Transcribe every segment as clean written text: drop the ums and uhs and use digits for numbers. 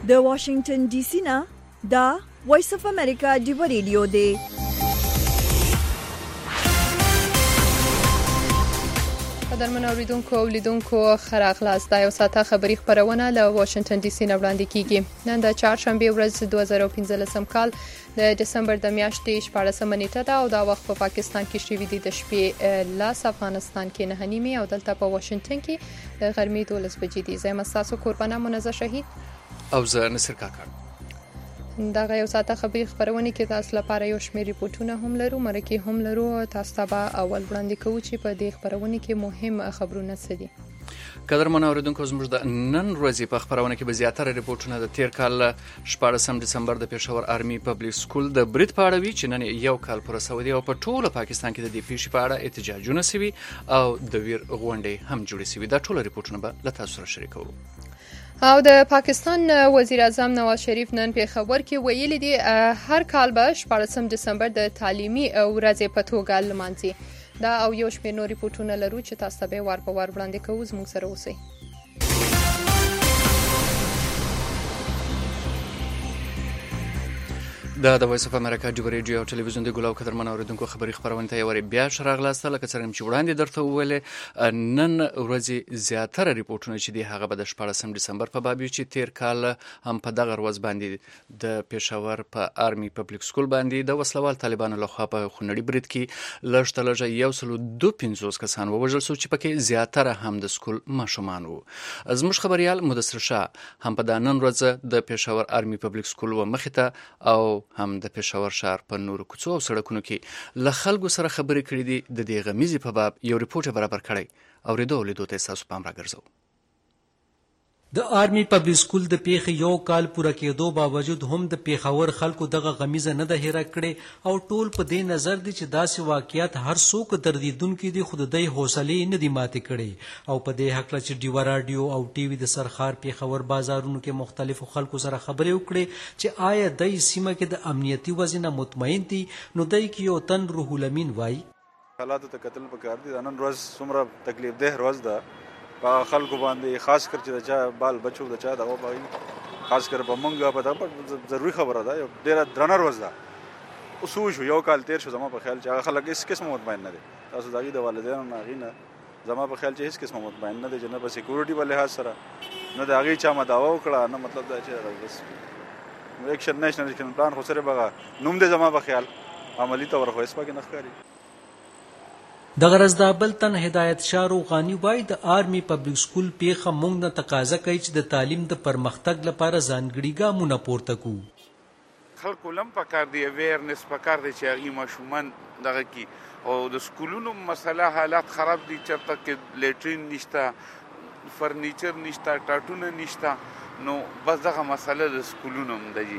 د واشنگټن ډي سي نه دا وایس اف امریکا دیو ریډیو دی. قدرمن اوریدونکو او لیدونکو ښه راغلاست. دا یو ساعته خبري خپرونه له واشنگټن ډي سي نه وړاندې کیږي. نن د چهارشنبه ورځ 2015 کال د دسمبر د میاشتې 14 نیټه ده او دا وخت په پاکستان کې شوي دي د شپې لاس، افغانستان کې 9:30 او دلته په واشنگټن کې د غرمې 12 بجې دي. زه مساسو قربانه منزه شهید او زه نصر کاکړ. دا یو ساعته خبري خبرونه کې تاسو لپاره یو شمېر ریپورتونه هم لرو، مرکه هم لرو. تاسو ته اول وړاندې کوو چې په دې خبرونه کې مهم خبرونه څه دي. قدرمن اوریدونکو، زموږ د نن ورځې په خبرونه کې به زیاتره ریپورتونه د تیر کال 14 دسمبر د پېښور آرمي پبلک سکول د برید په اړه وي چې نن یو کال پوره شوی دی او په ټوله پاکستان کې د دې پیښې په اړه احتجاجونه شوي او د ویر غونډې هم جوړې شوي. دا ټول ریپورتونه به له تاسو سره شریکوو. او د پاکستان وزیر اعظم نواز شریف نن پېښور کې ویلي دي هر کال به 14 دسمبر د تعلیمي ورځې په توګه لمانځي. دا او یو شمېر نور ریپورتونه لرو چې تاسو ته به وار په وار وړاندې کوو. زموږ سره اوسئ. دا د وایس اف امریکا ډیو ریډیو او ټلویزیون د ګلاو قدرمن اوریدونکو خبري خبرونه ته یو بیا شراغلاسته. لکه څنګه چې وړاندې درته وویل، نن ورځې زیاتره ریپورتونه چې دی هغه به د 14 دسمبر په باب چې تیر کال هم په دغه ورځ باندې د پېښور په آرمي پبلک سکول باندې د وسلوال طالبانو لخوا په خونړي برید کې لږ تر لږه 152 کسان ووژل شو چې پکې زیاتره هم د سکول ماشومان وو. زموږ خبريال مدثر شاه هم په نن ورځ د پېښور آرمي پبلک سکول و مخې ته او هم د پېښور ښار په نورو کوڅو او سړکونو کې له خلکو سره خبرې کړې دي. د دې غمیزې په باب یو ریپورت برابر کړی او لیدو ته تاسو پام راګرځو. د آرمي پبلک سکول د پیښې یو کال پوره کېدو باوجود هم د پېښور خلکو دغه غمیزه نه ده هېره کړې او ټول په دې نظر دي چې داسې واقعیت هر څوک دردیدونکي دي، خو د دې حوصلې نه دي ماتې کړې. او په دې هکله چې ډیوه راډیو او ټي وي د سرخار پېښور بازارونو کې مختلفو خلکو سره خبرې وکړې چې آیا دای سیمه کې د امنیتي وضع نه مطمئن دي، نو دای کې یو تن روح الامین وایي حالاتو ته کتل پکار دي. نن ورځ څومره تکلیف ده ورځ ده په خلکو باندې، خاص کر چې د چا بال بچو د چا دغه باندې خاص کر په مونږه په دغه ضروري خبره ده. یو ډېره درنه ورځ ده. اوس شو یو کال تیر شو، زما په خیال چې هغه خلک هیڅ قسمه مطمئن نه دي. تاسو د هغې د والدینو نه هغې نه زما په خیال چې هیڅ قسمه مطمئن نه دي، چې نه په سیکورټي په لحاظ سره نه د هغې چا مداوا وکړه، نه مطلب دا چې بس ایکشن نیشنل ایکشن پلان خو سره بغه نوم دی زما په خیال عملي طور خو هیڅ پکې نه ښکاري. د غرض د بل تن هدایت شاه روغاني وایي د آرمي پبلک سکول پیښه موږ نه تقاضا کوي چې د تعلیم د پرمختګ لپاره ځانګړي ګامونه پورته کړو. خلکو لم پکار دی اویرنس پکار دی چې هغه ماشومان دغه کی او د سکولونو مسله حالات خراب دي، چرته کې لیټرین نشته، فرنیچر نشته، ټاټونه نشته، نو بس دغه مسله د سکولونو مدجی.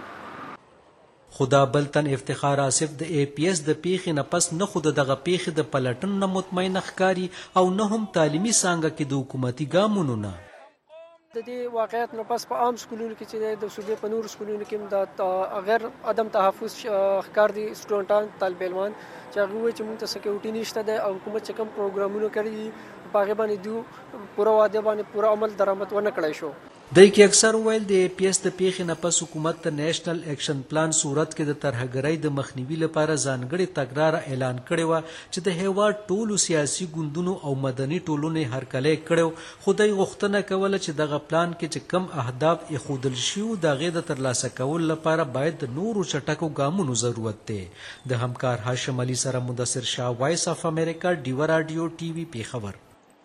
خدا بلتن افتخار آصف د اے پی ایس د پیښې نه پس نه خود دغه پیښې د پلټن نه مطمئن ښکاری او نه هم تعلیمي څانګه کې د حکومتي ګامونو نه. د دې واقعیت نه پس په عام سکولونو کې چې د صوبې په نورو سکولونو کې د غیر عدم تحفظ ښکار دي سټوډنټان طالب علمان چې هغه وایي چې موږ ته سکیورټي نشته ده او حکومت چې کوم پروګرامونه کړي په هغې باندې دوی پوره واده باندې پوره عمل درآمد ونه کړی شو. دای کې اکثر ویل د اے پی ایس د پیښې نه پس حکومت ته نیشنل ایکشن پلان صورت کې د ترهګرۍ د مخنیوي لپاره ځانګړي تګلاره اعلان کړې وه چې د هیواد ټولو سیاسي ګوندونو او مدني ټولنې هرکلی کړی، خو دای غوښتنه کوله چې دغه پلان کې چې کم اهداف ایښودل شوي د هغې د ترلاسه کولو لپاره باید د نورو چټکو ګامونو ضرورت دی. د همکار هاشم علي سره مدثر شاه، وایس اف امریکا، ډیوه راډیو ټي وي پېښور.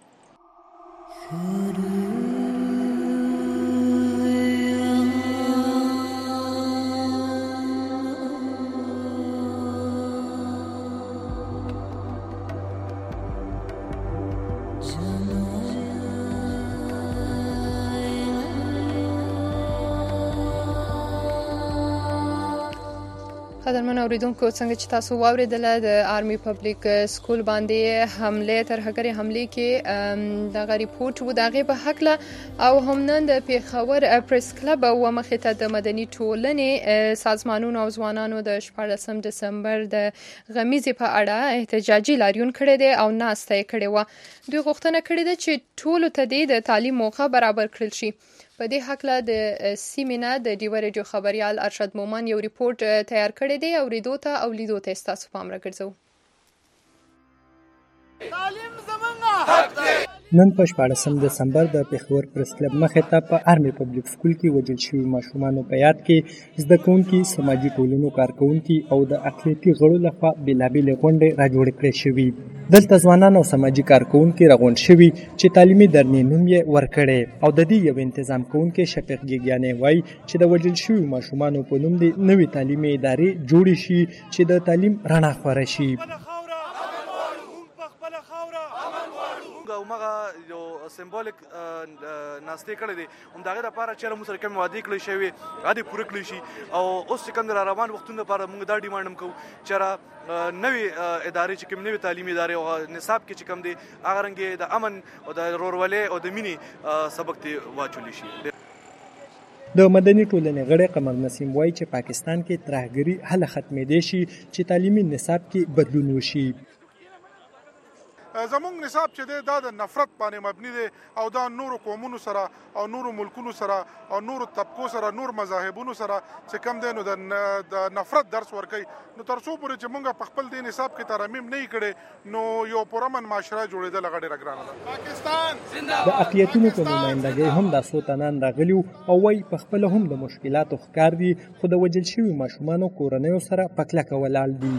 قدرمن اوریدونکو، څنګه چې تاسو واوریدل د آرمي پبلک سکول باندې حمله ترهګري حمله کې دغه ریپورت و دغه په حق له او هم نن د پیښور پریس کلب او مخې ته د مدني ټولنې سازمانونو او ځوانانو د 14 دسمبر د غمیزې په اړه احتجاجي لاریون کړی دی او ناسته یې کړې وه. دوی غوښتنه کړې ده چې ټولو ته د تعلیم موقع برابر کړل شي. په دې هکله د سیمې نه د ډیوه رادیو خبریال ارشد مومن یو ریپورت تیار کړی دی او ریدو ته او لیدو ته ستاسو پام راګرځو. نن په 14 دسمبر د پېښور پریس کلب مخې ته په آرمي پبلک سکول کې وژل شوي ماشومانو په یاد کې زده کوونکي، سماجي ټولنو کارکوونکي او د اقلیتي غړو لخوا بېلابېلې غونډې راجوړې کړې شوي. دلته ځوانان او سماجي کارکوونکي راغونډ شوي چې تعلیمي درنې نوم یې ورکړی او د دې یو تنظیم کوونکی شفیق ګیګیانې وایي چې د وژل شویو ماشومانو په نوم د نوې تعلیمي ادارې جوړې شي چې د تعلیم رڼا خوره شي. مغه یو سمبولیک ناستې کړې دي هم دغه لپاره چې موږ سره کوم وعده کړی شوی اده پوره کړی شي او اوس چې کوم روان وختونه لپاره موږ دا ډیماند هم کوو چې نوې ادارې چې کوم نوې تعلیمي ادارې او نصاب کې چې کوم دي هغه رنګ د امن او د رورولې او د مینې سبق ته واچول شي. د مدني ټولنې غړی قمر نسیم وایي چې پاکستان کې ترهګري هله ختمېدی شي چې تعلیمي نصاب کې بدلون وشي. زمونږ نصاب چې دی دا د نفرت باندې مبني دی او دا نورو قومونو سره او نورو ملکونو سره او نورو طبقو سره نور مذاهبونو سره چې کم دی نو د نفرت درس ورکوي. نو تر څو پورې چې مونږ په خپل دې نصاب کې ترمیم نه کړي نو یو پرامن معاشره جوړېدل ډېره ګرانه ده. پاکستان د اقلیتونو په نمایندګۍ هم دا څو تنان راغلي او وایي په خپله هم د مشکلاتو ښکار دي خو د وژل شویو ماشومانو کورنیو سره په کلکه ولاړ دي.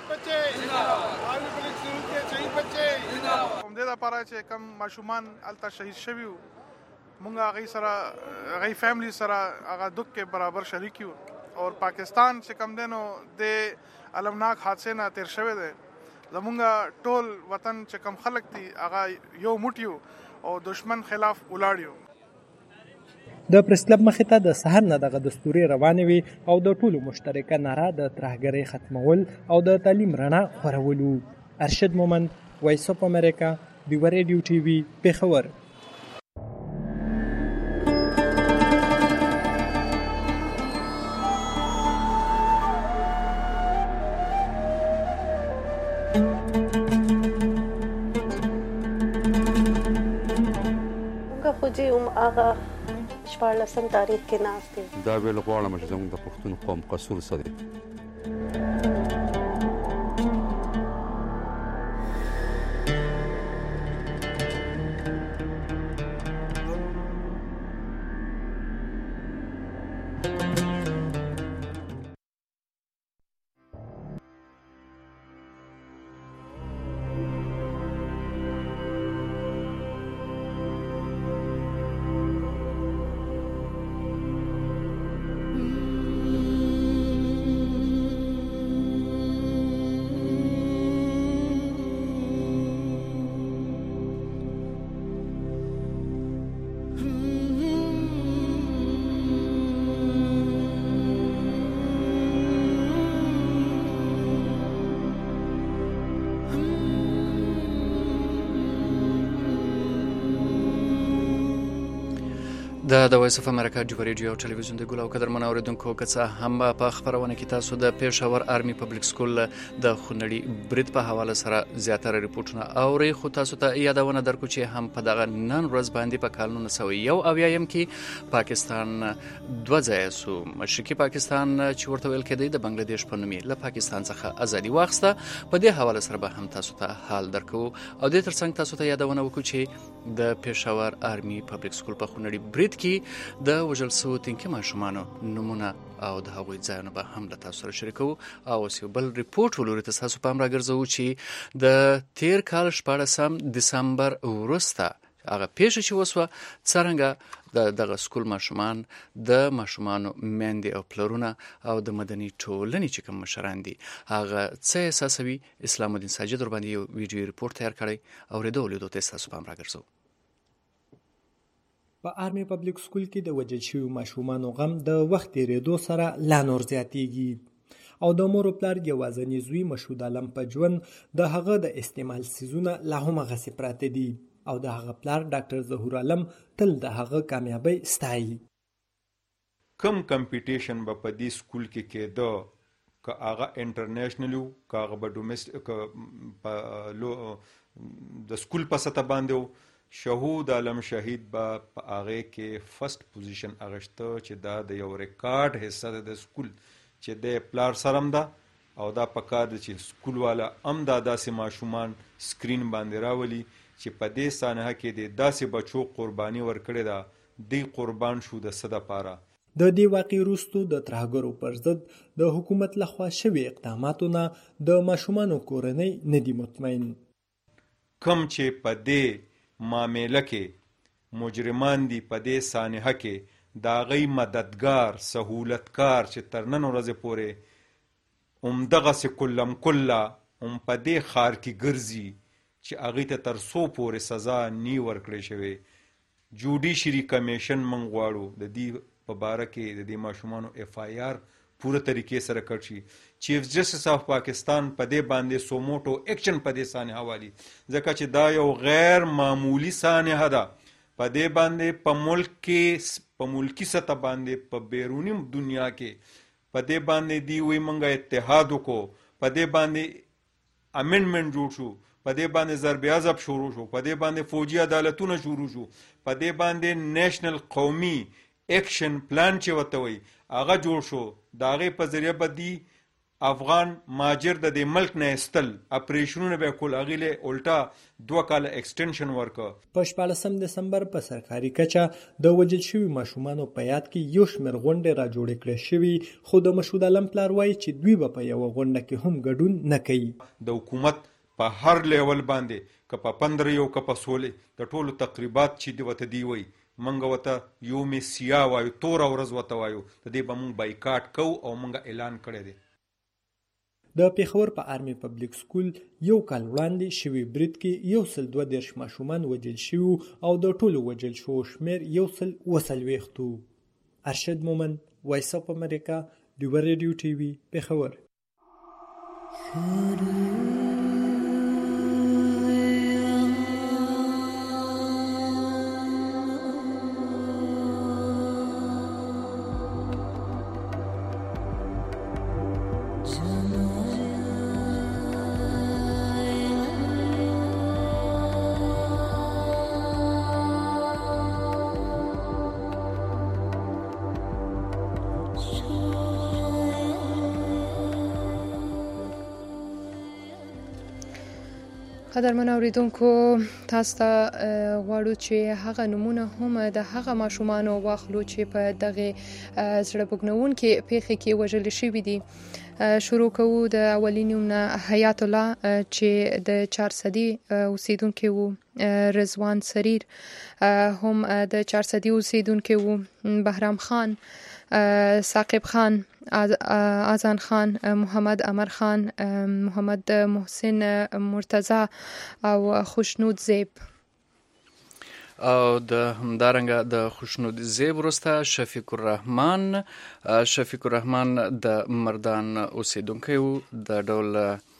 د لپاره چې کم ماشومان الته شهید شوي مونږ هغې سره هغې فیملی سره هغه دک کې برابر شریک یو او پاکستان چې کم دی نو د المناک حادثې نه تیر شوی دی. زمونږ ټول وطن چې کم خلک دي هغه یو موټ یو او دشمن خلاف ولاړ یو. د پریس کلب مخې ته د سهار نه دغه دستوري روانې وي او د ټولو مشترکه ناره د ترهګرۍ ختمول او د تعلیم رڼا خورولو. ارشد مومن، وایس اف امریکا، ډیوه رادیو ټي وي، پېښور. موږ خو چې هغه 14 تاریخ کې ناست دی دا ویل غواړم چې زموږ د پښتون قوم قصور څه دی. د وایس اف امریکا ډیوه رادیو او ټلویزیون د ګل او قدرمن اوریدونکو که هم په خبرونه کې تاسو د پېښور آرمي پبلک سکول د خونړي برید په حواله سره زیاتره ریپورتونه اوري خو تاسو ته یادونه درکو چې هم په دغه نن ورځ باندې په کال 1991 کې پاکستان دوه ځایه سو مشرقي پاکستان چې ورته ویل کېدی د بنگلاديش په نوم له پاکستان څخه ازادي واخیسته. په دې حواله سره به هم تاسو ته حال درکو او د ترڅنګ تاسو ته یادونه وکړو چې د پېښور آرمي پبلک سکول په خونړي برید کې د وژل شویو تنکي ماشومانو نومونه او د هغوی ځایونه به هم له تاسو سره شریکو او یو بل ریپورټ ولوري ته تاسو پام راګرځوو چې د تیر کال 14 دسمبر وروسته هغه پیښه چې وسوه څرنګه دغه سکول ماشومان د ماشومانو میندې او پلرونه او د مدني ټولنې چې کوم مشران دي هغه څه احساسوي. اسلام الدین ساجد ور باندې یو ویډیو ریپورت تیار کړی او لیدو ته تاسو پام راګرځوو. په آرمي پبلک سکول کې د وژل شویو ماشومانو غم د وخت تېرېدو سره لا نور زیاتېږي او د مور او پلار یوازینی زوی مشهود عالم په ژوند د هغه د استعمال سیزونه لا هم هغسې پراته دي او د هغه پلار ډاکټر ظهور عالم تل د هغه کامیابی ستایي. کم کمپټیشن به په دې سکول کې کېده که هغه انټرنیشنل و که هغه به ډومېسټک د سکول په سطح باندې و شهود عالم شهید به په هغه کې فرست پوزیشن اغشته چې دا د یو ریکارډ حصہ ده د سکول چې د پلار سرم ده او دا پکار ده چې سکول والا هم دا داسې ماشومان سکرین باندې راولي چې په دې سانحه کې د داسې بچو قرباني ورکړې ده دی قربان شو د څه دپاره. د دې واقعې وروستو د ترهګرو پر ضد د حکومت لخوا شوي اقداماتو نه د ماشومانو کورنۍ نه دي مطمئن. کم چې په دې معامله کې مجرمان دي په دې سانحه کې د هغوی مددګار سهولتکار چې تر نن ورځې پورې همدغسې کلم کله هم په دې ښار کې ګرځي چې هغوی ته تر څو پورې سزا نی ورکړې شوې. جوډیشري کمیشن موږ غواړو د دې په باره کې د دې ماشومانو FIR پوره طریقې سره کړ شي. چیف جسټس آف پاکستان په دې باندې سوموټو ایکشن په دې سانحه والی ځکه چې دا یو غیر معمولی سانحه ده. په دې باندې په ملک کې په ملکی سطح باندې په بیرونی دنیا کې په دې باندې دی وی منګه اتحاد وکړو، په دې باندې امندمنت جوړ شو، په دې باندې ضرب عضب شروع شو، په دې باندې فوجي عدالتونه شروع شو، په دې باندې نیشنل قومي ایکشن پلان چې وته وي هغه جوړ شو. د هغې په ذریعه به دی افغان ماجر د دې ملک نه ایستل اپریشنونه به کول، هغې له الټا 2 کاله ایکسټنشن ورکړه. په 14 دسمبر په سرکاري کچه د وژل شوي ماشومانو په یاد کې یو شمېر غونډې را جوړې کړې شوي، خو د مشهود عالم پلار وایي چې دوی به په یوه غونډه کې هم ګډون نه کوي. د حکومت په هر لیول باندې که په 15 یو که په 16 د ټولو تقریبات چې دی ورته دی وایي منګه وته یوم سیاه وایو، توره ورځ ورته وایو، د دې به موږ بایکاټ کوو او موږ اعلان کړی دی. د پیښور په آرمي پبلیک سکول یو کال وړاندې شوي برید کې 132 ماشومان وژل شوي او د ټولو وژل شوو شمېر 140. ارشد مومن، وایس اف امریکا، ډیوه ریډیو ټي وي، پیښور. قدرمن اوریدونکو، تاسو ته غواړو چې هغه نمونه هم د هغه ماشومانو واخلو چې په دغه زړه بوږنونکې پیښې کې وژل شوي دي. شروع کوو د اولین نوم نه. حیات الله چې د 400 اوسیدونکي وو، رضوان سریر هم د 400 اوسیدونکي وو، بهرام خان، ثاقب خان، آذان خان، محمد امر خان، محمد محسن مرتضی او خوشنود زیب. او د همدارنګه د خوشنود زیب وروسته شفیق الرحمن د مردان اوسیدونکی و، د ډول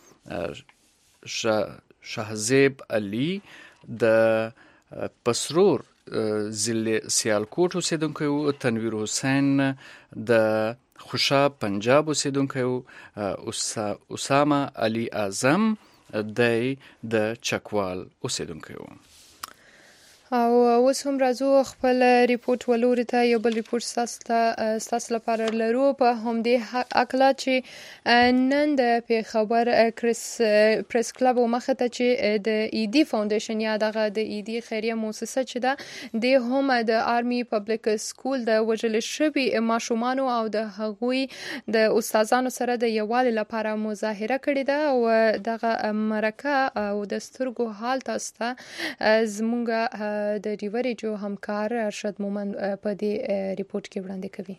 شهزیب علي د پسرور ضلع سیالکوټ اوسیدونکی و، تنویر حسین د خوشاب پنجاب اوسیدونکی و، اسامه علي اعظم د چکوال اوسیدونکی و. او اوس هم راځو خپل ریپورت ولوري ته. یو بل ریپورت ستاسو لپاره لرو په همدې اکلا چې نن د پیښور پریس کلب مخه ته چې د ایدی فاونډیشن یا دغه د ایدی خیریه مؤسسه چې ده د هم د آرمی پبلیک سکول د وژل شوي ماشومانو او د هغوی د استادانو سره د یووالي لپاره مظاهره کړې ده او دغه مرکه او د سترګو حال تاسو ته زمونږ د ډیوه ریډیو همکار ارشد مومن په دې ریپورت کې وړاندې کوي.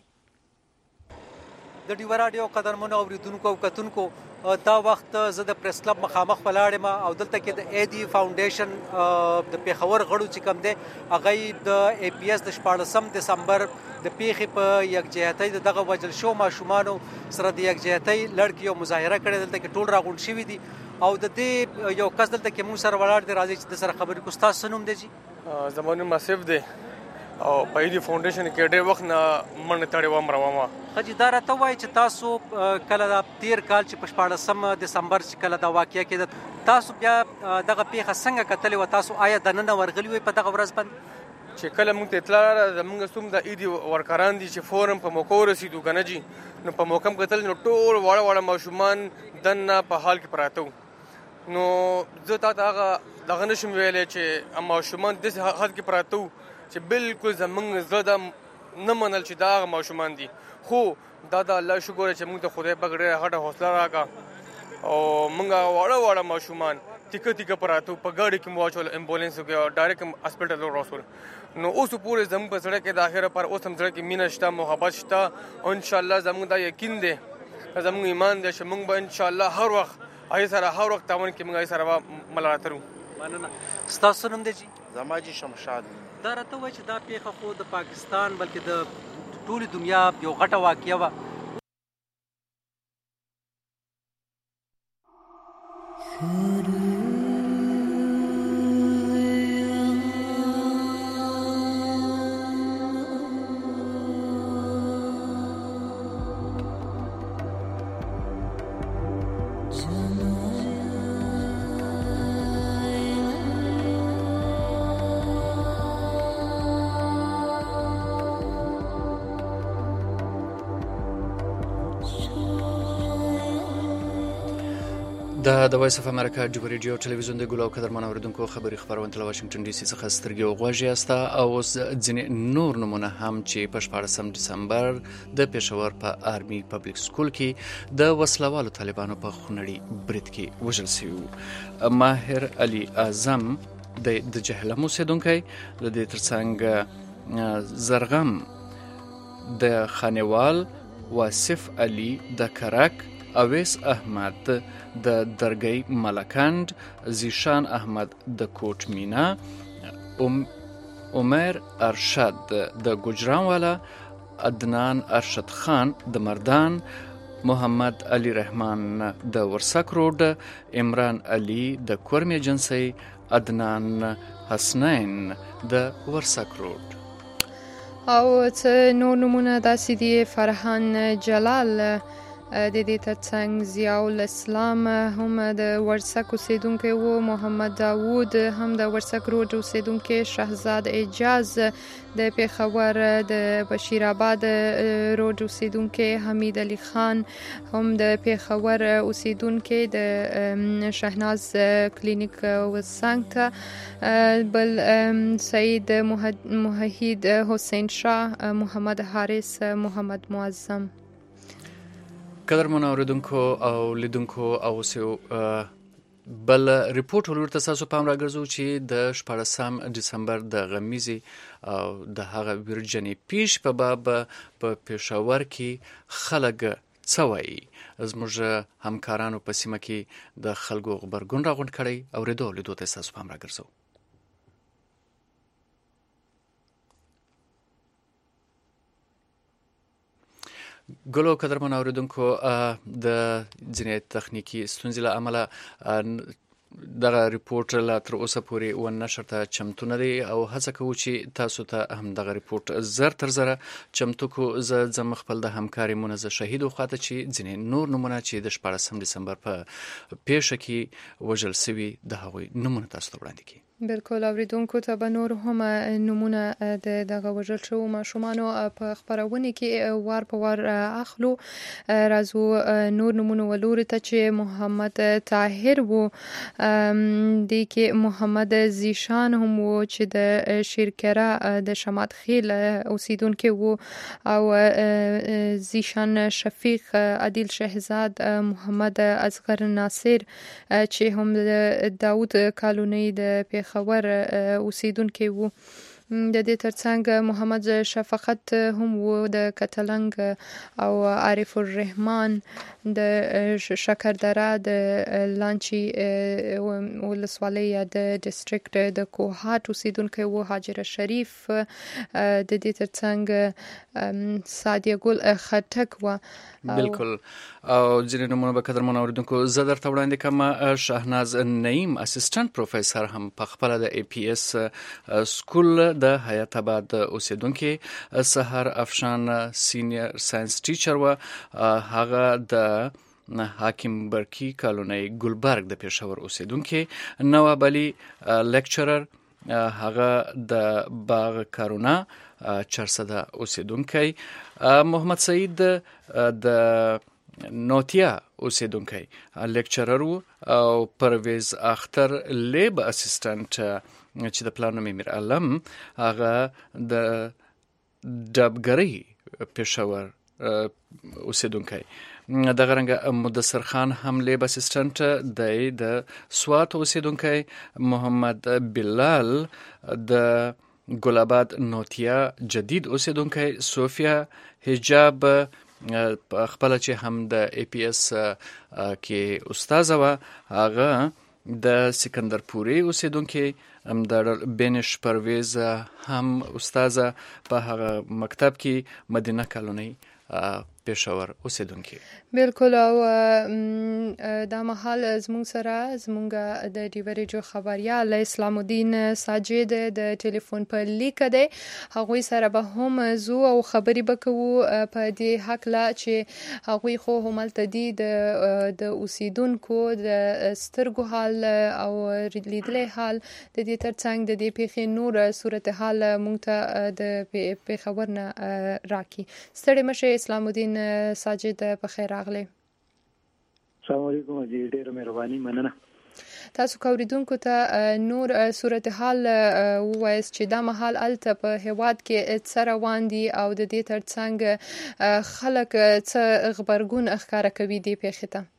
د ډیوه راډیو قدرمنو اوریدونکو او کتونکو، دا وخت زه د پریس کلب مخامخ ولاړم او دلته کې د ایدی فاونډیشن د پیښور غړو چې کوم دی هغه د APS د 14 دسمبر د پیښې په یکجهتۍ دغه وژل شو ماشومانو سره د یکجهتۍ لړ کې یو مظاهره کړې. دلته کې ټول راغونډ شوي دي او د دې یو کس دلته کې موږ سره ولاړ دی. راځي چې د سره خبرې کوو. ستاسو نوم دی؟ جی زما نوم آصف دی او په دې فاونډیشن کې ډېر وخت نه منډه تړې وم روانه. حاجي دا راته وایي چې تاسو کله د تیر کال چې په 14 دسمبر چې کله دا واقعه کېده تاسو بیا دغه پیښه څنګه کتلې وه؟ تاسو آیا دننه ورغلي وئ په دغه ورځ باندې؟ چې کله موږ ته اطلاع راغله زموږ څوم د ایدي ورکران دي چې فورم په موقع ورسېدو که نه جي نو په موقع م کتل نو ټول واړه واړه ماشومان دننه په حال کې پراته وو. نو زه تا ته هغه دغه نشم ویلی چې ماشومان داسې حال کې پراته وو چې بالکل زموږ زړه دا نه منل چې دا هغه ماشومان دي. خو دا د الله شکر چې موږ ته خدای پاک ډېره غټه حوصله راکړه او موږ واړه واړه ماشومان تیکه تیکه پراته په ګاډي کې مو واچول امبولانس کې او ډایرکټ هاسپټل ته ورسول. نو اوس پورې زموږ په زړه کې د اخره پر اوس هم زړه کې مینه شته محبت شته او انشاءالله زموږ دا یقین دی زموږ ایمان دی چې موږ به انشاءالله هر وخت هر وخت تعاون کې موږ سره ملاتړ وکړو. مننه. ستاسو نوم دی جی؟ زما جی شمشاد. دا راته وایي چې دا پیښه خو د پاکستان بلکې د ټولې دنیا یو غټه واقعه وه. د وایس اف امریکا جوبر ریډیو ټلویزیون د ګلو قدرمن اوریدونکو خبري خبرونه له واشنگټن ډي سي څخه سترګې او غوږ یاسته او ځینې نور نمونه هم چې په 14 دسمبر د پېښور په آرمي پبلک سکول کې د وسلوالو طالبانو په خونړي برید کې وژل شوي. ماهر علي اعظم د جهلم اوسېدونکی د دې ترڅنګ زرغم د خانوال، واصف علي د کرک، اویس احمد د درگۍ ملکند، زیشان احمد د کوټ مینا، عمر ارشد د گجرانوالا، عدنان ارشد خان د مردان، محمد علی رحمان د ورسک روډ، عمران علي د کورم ایجنسی، عدنان حسنین د ورسک روډ. او څه نور نمونه داسې دي. فرحان جلال د دې ترڅنګ ضیاء الاسلام هم د ورسک اوسیدونکی و، محمد داوود هم د ورسک روډ اوسیدونکی، شهزاد اعجاز د پیښور د بشیر آباد روډ اوسیدونکی، حمید علي خان هم د پیښور اوسیدونکی د شهناز کلینیک وسنګ ته، بل سعید موحد حسین شاه، محمد حارث، محمد معظم. قدرمن اوریدونکو او لیدونکو او بل ریپورت ورته تاسو پام راګرځو چې د 14 دسمبر د غمیزي او د هغه ورجنې پیش په باب په پېښور کې خلک څه وایي. زموږ همکارانو په سیمه کې د خلکو غبرګون راغونډ کړی او لیدو ته تاسو پام راګرځو. ګلو قدرمن اوریدونکو د ځینې تخنیکی ستونزې له امله دغه ریپورت لا تر اوسه پورې ونشر ته چمتو نه دی او هڅه کوو چې تاسو ته هم دغه ریپورت زر تر زره چمتو کو. زه ځم خپل د همکاري منزه شهید خواته چې ځینې نور نمونه چې د 14 دسمبر په پیښه کې وژل شوي د هغوی نمونه تاسو ته وړاندې کړي. بالکل اوریدونکو ته به نور هم نمونه د دغه وژل شوو ماشومانو په خپرونې کې وار په وار اخلو. راځو نور نمونه ولوري ته چې محمد طاهر وو، دی کې محمد زیشان هم وو چې د شیرکره د شمات خیل اوسیدونکو وو، او زیشان شفیق، عادل شهزاد، محمد اصغر ناصر چې هم د داوود کالونی د خبر اوسیدونکو وو. د دې ترڅنګ محمد شفقت هم وو د کتلنګ، او عارف الرحمن د شکردره د لانچی ولسوالۍ د ډیسټریکټ د کوهات اوسیدونکو وو. حاجر شریف د دې ترڅنګ سادیه ګل خټک وو. بالکل. او ځینې نمونه به قدرمن اوریدونکو زه درته وړاندې کوم. شهناز نعیم اسسټنټ پروفیسور هم په خپل د ای پی اس سکول د حیات آباد اوسیدونکو سحر افشان سینیئر ساينس ټیچر و هغه د حاکم برکی کالونی ګلبرګ د پېښور اوسیدونکو نواب علي لیکچرر هغه د باغ کارونا چرسده اوسیدونکو محمد سعید د نوتیا اوسیدونکو لیکچرر او پرویز اختر لیب اسسټنټ چې د پلان میر علم هغه د ډبګری پېښور اوسیدونکو د غرنګ مدثر خان هم لیب اسسټنټ د سوات اوسیدونکو محمد بلال د ګلاباد نوتیا جدید اوسیدونکو صوفیا حجاب خپل چې هم د ای پی اس کې استاد و هغه د سکندرپوري اوسیدونکو د بینش پرویز هم استاد په هغه مکتب کې مدینه کالونی پېښور اوسیدونکو. بالکل او دا مهال زموږ سره زموږ د ډیوریجو خبريال اسلام الدین ساجد د ټلیفون په لیک دی. هغوی سره به هم زو او خبري بکوو په دې حق لا چې هغوی خو هملته دي د اوسیدونکو د سترګو حال او لیدلې حال د دې ترڅنګ د دې پیښې نور صورتحال مونږ ته د پیښور نه راکې. ستړي مشه اسلام الدین ساجد په خیر راغلی. السلام علیکم جی، ډیره مهرباني، مننه. تاسو کوریدونکو ته نور صورتحال ووایست چې دا مهال الته په هیواد کې څه روان دي او د دې ترڅنګ خلک څه غبرګون ښکاره کوي دې پیښې ته.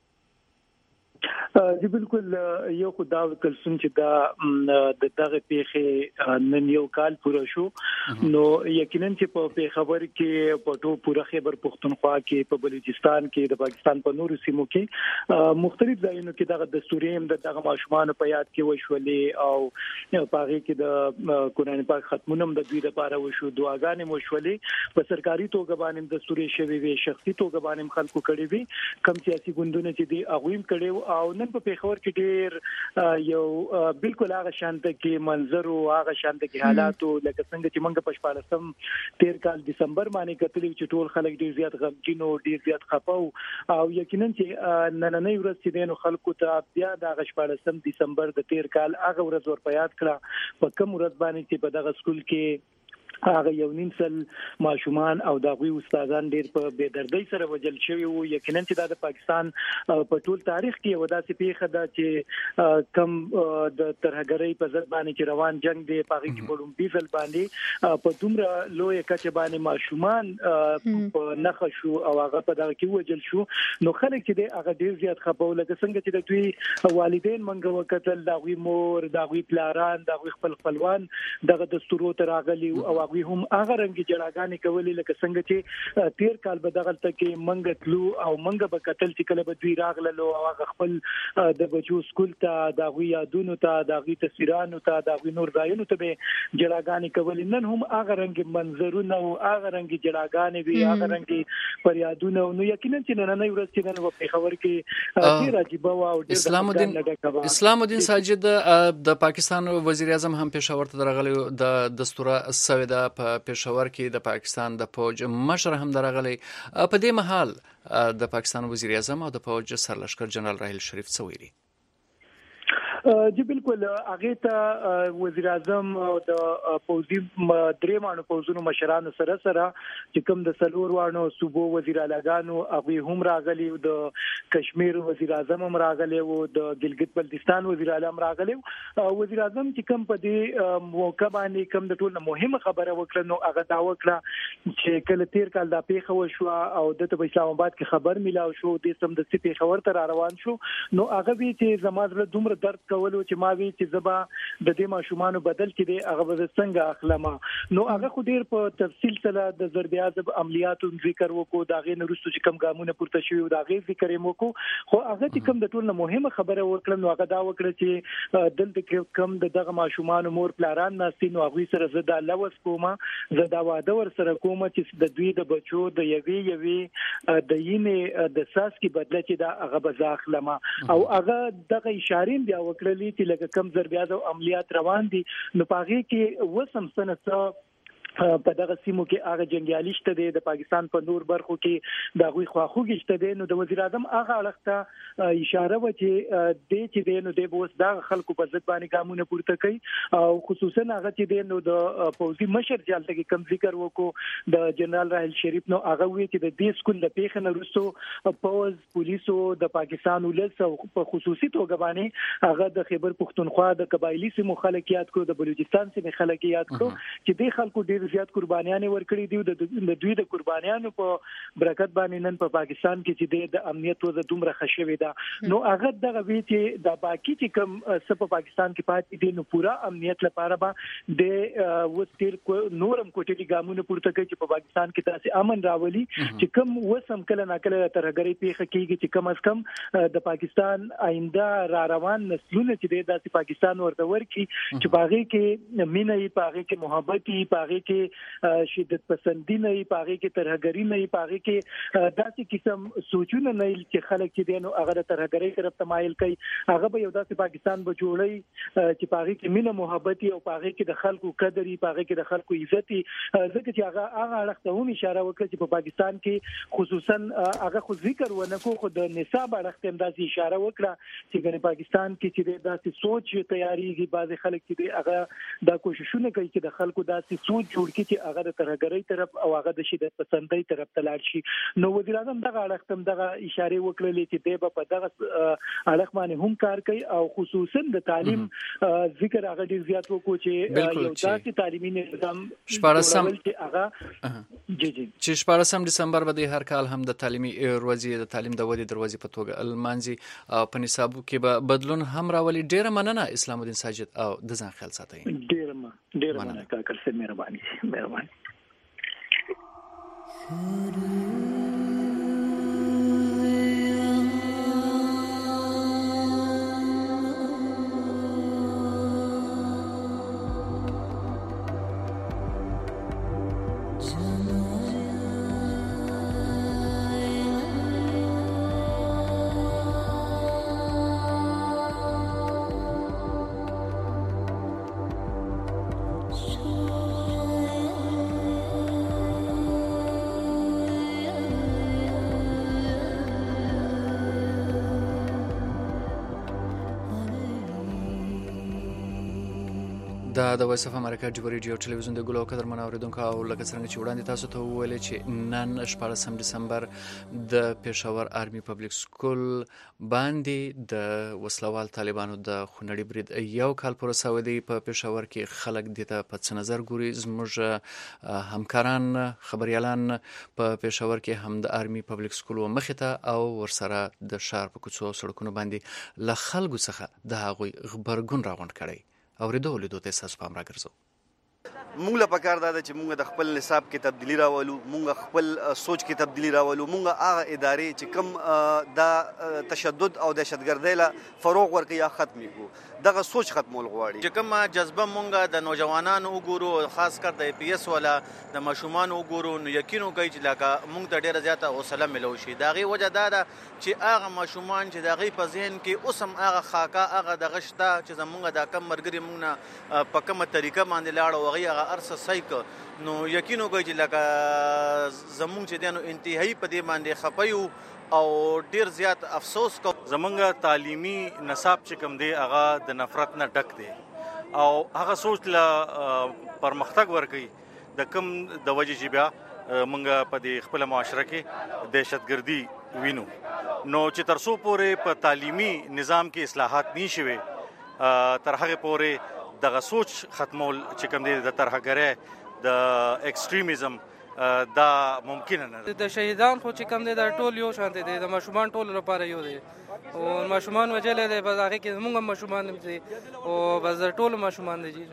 جی بالکل، یو خو دا کلسون چې دا د دغه پیښې نن یو کال پوره شو، نو یقینا چې په پیښور کې په پوره خیبر پختونخوا کې په بلوچستان کې د پاکستان په نورو سیمو کې مختلف ځایونو کې دغه دستوري هم دغه ماشومان په یاد کې وشولې او پاره کې د قرآن پاک ختمونه هم د دوی لپاره وشو، دعاګانې وشولې په سرکاري توګه باندې دستوري شوی وي، شخصي توګه باندې خلکو کړی وي، کم سیاسي ګوندونه چې دی هغه هم کړي او نن په پیښور کې ډیر یو بالکل هغه شانته کې منظر او هغه شانته کې حالات لکه څنګه چې موږ په 14 13 کال دسمبر باندې کتلې چې ټول خلک ډیر زیات غمجن او ډیر زیات خپه او یقینا چې نننې ورځ چې نو خلکو ته بیا د 14 دسمبر د 13 کال هغه ورځ ور په یاد کړه په کوم ورځ باندې چې په دغه سکول کې هغه یو نیم سل ماشومان او دغوی استادان ډیر په بے دردۍ سره وجل شوی وو. یقینا چې د پاکستان په ټول تاریخ کې ودا سي پیښه ده چې کم د ترهګرۍ په ضد باندې چې روان جنگ دی پاغي کې پړم پیفل باندې په دومره لوی کچه باندې ماشومان په نخښ شو او هغه په دغه کې وجل شو. نو خلک چې دی هغه ډیر زیات خپه ولګ څنګه چې د دوی والدین منګه وکتل دغوی مور دغوی پلاران دغوی خپلوان دغه دستورو ته راغلي او هغه هم هغه رنګ جړاګانې کولې لکه څنګه چې 13 کال به دغه تکي منګ تلو او منګ به قتل چې کله به دوی راغللو او هغه خپل د بچو سکول ته دغه یادونو ته دغه تصویرانو ته دغه نور ځایونو ته به جړاګانې کولې. نن هم هغه رنګ منظرونه او هغه رنګ جړاګانې وي، هغه رنګ فریادونه. نو یقینا چې نن ورځ چې نن په پیښور کې ډیر عجیب او اسلام الدین ساجد د پاکستان وزیر اعظم هم پېښور ته درغلی د دستوره سوي د په پېښور کې د پاکستان د فوج مشر هم درغلی. په دې محل د پاکستان وزیر اعظم او د فوج سرلشکر جنرال راحیل شریف څه ویلي؟ جی بالکل، هغه ته وزیر اعظم او د پوزي درې مانو پوزونو مشرانو سره چې کوم د سلور وانو صوبو وزیر اعلیګانو هغه هم راغلي، د کشمیر وزیر اعظم هم راغلي او د ګلګت بلتستان وزیر اعلی هم راغلي. وزیر اعظم چې کوم په دې موقع باندې کوم د ټول مهمه خبره وکړه نو هغه دا وکړه چې کله 13 کال دا پیښه وشو او د اسلام آباد کې خبر ملاو شو د سم د سپي خبر تر روان شو. نو هغه وی چې زماده دومره درد کولو چې ما وی چې زبا د دې ماشومان بدل کې دی هغه به څنګه اخلمه. نو هغه خو ډیر په تفصیل سره د ضرب اعظم عملیاتو ذکر وکړو، داغه نورستو چې کم ګامونه پورته شوی او داغه ذکر یې وکړو. خو هغه چې کم د ټول مهمه خبره وکړم نو هغه دا وکړه چې دلته کم دغه ماشومان مور پلاران ناستین او هغه سره زدا لوس کومه زدا واده ور سره کومه چې د دوی د بچو د یوي د یینه د ساس کې بدله چې دا هغه بزاخلمه او هغه دغه اشاره بیا وکړه وکړلې چې لکه کم ضربیات او عملیات روان دي نو پاغي کې وسم سنه په دغه سیمو کې هغه جنگیالي شته د پاکستان په نور برخو کې د غوي خواخوږي شته نو د وزیر اعظم هغه اړخته اشاره و چې نو د بوس د خلکو په ضد باندې قانون پورته کوي او خصوصا هغه چې نو د فوزي مشر جالته کې کم ذکر وکړو د جنرال راحل شریف نو هغه وی چې د دې سکول د پیښه نرسو پوز پولیسو د پاکستان ولس او په خصوصي توګه باندې هغه د خیبر پختونخوا د قبایلی سیمو خلک یاد کړو د بلوچستان سیمې خلک یاد کړو چې د خلکو ډیر زیات قربانیان ورکړي دي د دوی د قربانیانو په برکت باندې نن په پاکستان کې چې د امنیت وضع دومره خښوي ده نو هغه دغه وی چې د باقی چې کوم څه په پاکستان کې پاتې دي نو پورا امنیت لپاره به د وستیر نورم کوټلي ګامونه پورته کوي چې په پاکستان کې تاسو امن راولي چې کوم وسم کله ناکله ترګری پیخه کیږي چې کم از کم د پاکستان آینده را روان نسلونه چې د پاکستان ورته ورکی چې باغې کې مینه یې باغې کې محبت یې باغې کې شدت پسندی نه پاغي کې ترهګری نه پاغي کې داسې قسم سوچونه نه چې خلک چې دینو هغه ترهګری طرف تمایل کوي هغه به یو داسې پاکستان به جوړي چې پاغي کې مینه محبت او پاغي کې د خلکو قدر پاغي کې د خلکو عزت ځکه چې هغه اړخته هم اشاره وکړه چې په پاکستان کې خصوصا هغه خو ذکر ونه کو د نصاب اړخته هم داسې اشاره وکړه چې ګنې پاکستان کې چې داسې سوچ تیاریږي بعض خلک چې هغه دا کوششونه کوي چې د خلکو داسې سوچ جوړ کړي چې هغه د ترهګری طرف او هغه د شدت پسندۍ طرف ته لاړ شي نو وزیر اعظم دغه اړخ هم دغه اشاره وکړلې چې د په دغه اړخ باندې هم کار کوي او خصوصا د تعلیم ذکر هغه ډیر زیات وکړو چې یو داسې تعلیمي نظام شپارسم چې هغه چې 14 دسمبر به د هر کال هم د تعلیمي ورځې د تعلیم د ودې دروازې په توګه المانځي په نصاب کې به بدلون هم راولي ډیره مننه اسلام الدین ساجد او د ځان خیال ساتي ډیر مننه کاکر سے مهرباني د وایس اف امریکا جوړ ریډیو ټلویزیون د ګلو قدر منوریدونکو او لکه څنګه چې وړاندې تاسو ته وویل چې نن 14 دسمبر د پېښور آرمي پبلک سکول باندې د وسلوال طالبانو د خونړي برید یو کال پوره شوی دی په پېښور کې خلک د ته په څه نظر ګوري زموږ همکاران خبريالان په پېښور کې هم د آرمي پبلک سکول مخې ته او ورسره د ښار په کوڅو سړکونو باندې ل خلکو څخه د هغوی خبرګون راغونډ کړي اوریدو لیدو ته اساس پام راګرځو مونږ له پکار دا چې مونږ د خپل نصاب کې تبدیلی راولو مونږ خپل سوچ کې تبدیلی راولو مونږ هغه ادارې چې کم د تشدد او دهشتګردۍ له فروغ ورکړي یا ختم کړو دغه سوچ ختمول غواړي چې کومه جذبه مونږ د نوجوانانو وګورو خاص کر د پی ایس والا د ماشومان وګورو نو یقینو کوي چې لکه مونږ ته ډیره زیاته حوصله ملو شي دا غي وجه دا ده چې هغه ماشومان چې دا غي په ذهن کې اوسم هغه خاکا هغه د غشتا چې زمونږ د کم مرګري مونږ په کومه طریقه باندې لاړ او هغه ارسه سایک نو یقینو کوي چې لکه زمونږ چې دنو انتهایی په دې باندې خپایو او ډیر زیات افسوس کو زمونږ تعلیمی نصاب چې کوم دی هغه د نفرت نه ډک دی او هغه سوچ له پرمختګ ورکړي د کم د وجې چې بیا مونږ په دې خپل معاشره کې دهشتګردي وینو نو چې تر څو پورې په تعلیمی نظام کې اصلاحات نه شوي تر هغه پورې دغه سوچ ختمول چې کوم دی د ترهګرۍ د ایکستریمیزم دا ممکن نه د شهیدان خو چې کوم دی د ټول یو شان دي د ماشومان ټول لپاره یو دی او ماشومان وجلې دی په هغه کې موږ ماشومان دي او بس ټول ماشومان دي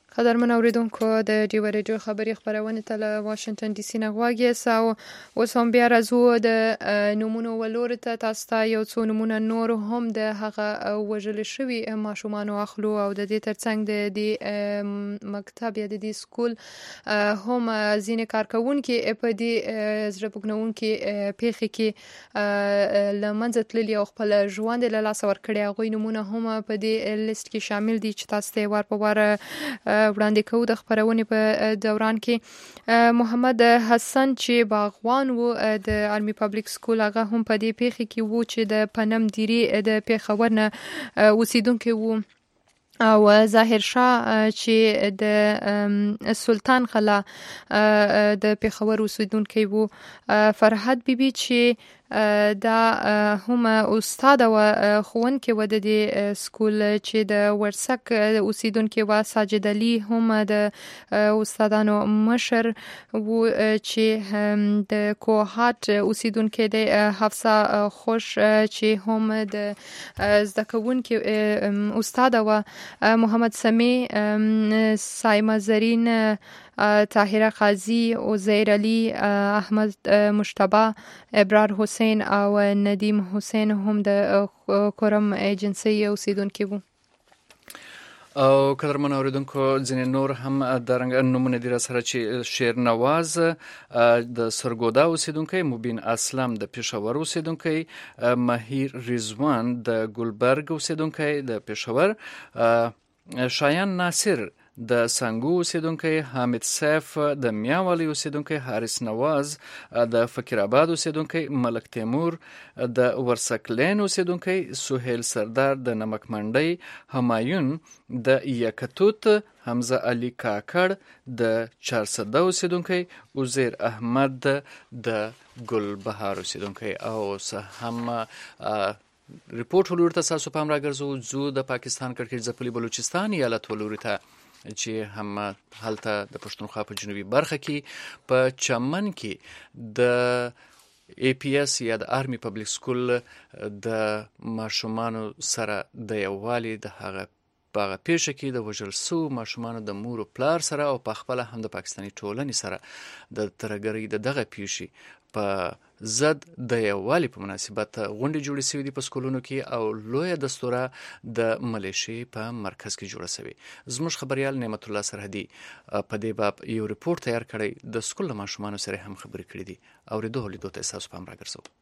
قدرمن اوریدونکو د ډیو ریډیو خبري خبرونه ته له واشنگټن ډي سي نه غواګي او اوس هم بیا راځو د نمونه ولور ته تاسو ته یو څو نمونه نور هم د هغه وژل شوی ماشومان اخلو او د دې ترڅنګ د مکتب یا د سکول هم ځینې کارکونکو په دې زړه پوښتنونکو پیخي کې لمنځه تللی او خپل ژوند له لاس ور کړی غوي نمونه هم په دې لیست کې شامل دي چې تاسو ته ور په ور وړاندې کوو د خبرونې په دوران کې محمد حسن چې باغوان وو د آرمي پبلک سکول هغه هم په دې پیښه کې وو چې د پنم دیری د پیښور نه اوسیدونکو وو او ظاهر شاه چې د سلطان قلا د پیښور اوسیدونکو وو فرحت بیبي چې دا هم استاد او خوونکې و د دې سکول چې د ورسک اوسیدونکو و ساجد علي هم د استادانو مشر و چې د کوهات اوسیدونکو د حفصه خوش چې هم د زده کوونکو استاد و محمد سمی سایما زرین طاهره قاضی عزیر علی احمد مشتبه ابرار حسین او ندیم حسین هم د کورم ایجنسی اوسیدونکو وو او قدرمن اوریدونکو ځینې نور هم د رنګ نمونه دي سره چې شیر نواز د سرګودا اوسیدونکو مبین اسلام د پېښور اوسیدونکو مهیر رضوان د ګلبرګ اوسیدونکو د پېښور شایان ناصر د سنگو اوسیدونکو حامد سیف د میاوالی اوسیدونکو حارث نواز د فقیر آباد اوسیدونکو ملک تیمور د ورسکلین اوسیدونکو سهیل سردار د نمک منډی همایون د یکتوت حمزه علی کاکړ د چارسده اوسیدونکو عزیر احمد د ګلبهار اوسیدونکو او هم ریپورت ولور ته تاسو پام راګرځو زو د پاکستان کړکېچ ځپلي بلوچستان ایالت ولور ته چې هم هلته د پښتونخوا په جنوبي برخه کې په چمن کې د ای پی ایس یا د آرمي پبلک سکول د ماشومانو سره د یووالي د هغه په پیښه کې د وژل سو ماشومانو د مور او پلار سره او په خپل هم د پاکستاني ټولنې سره د ترګری د دغه پیښې په زد د یووالي په مناسبت غونډې جوړې شوې دي په سکولونو کې او لویه دستوره د ملیشي په مرکز کې جوړه شوې زموږ خبريال نعمت الله سرحدي په دې باب یو ریپورت تیار کړی د سکول ماشومانو سره هم خبرې کړې دي او ریدو لیدو ته تاسو پام راګرځو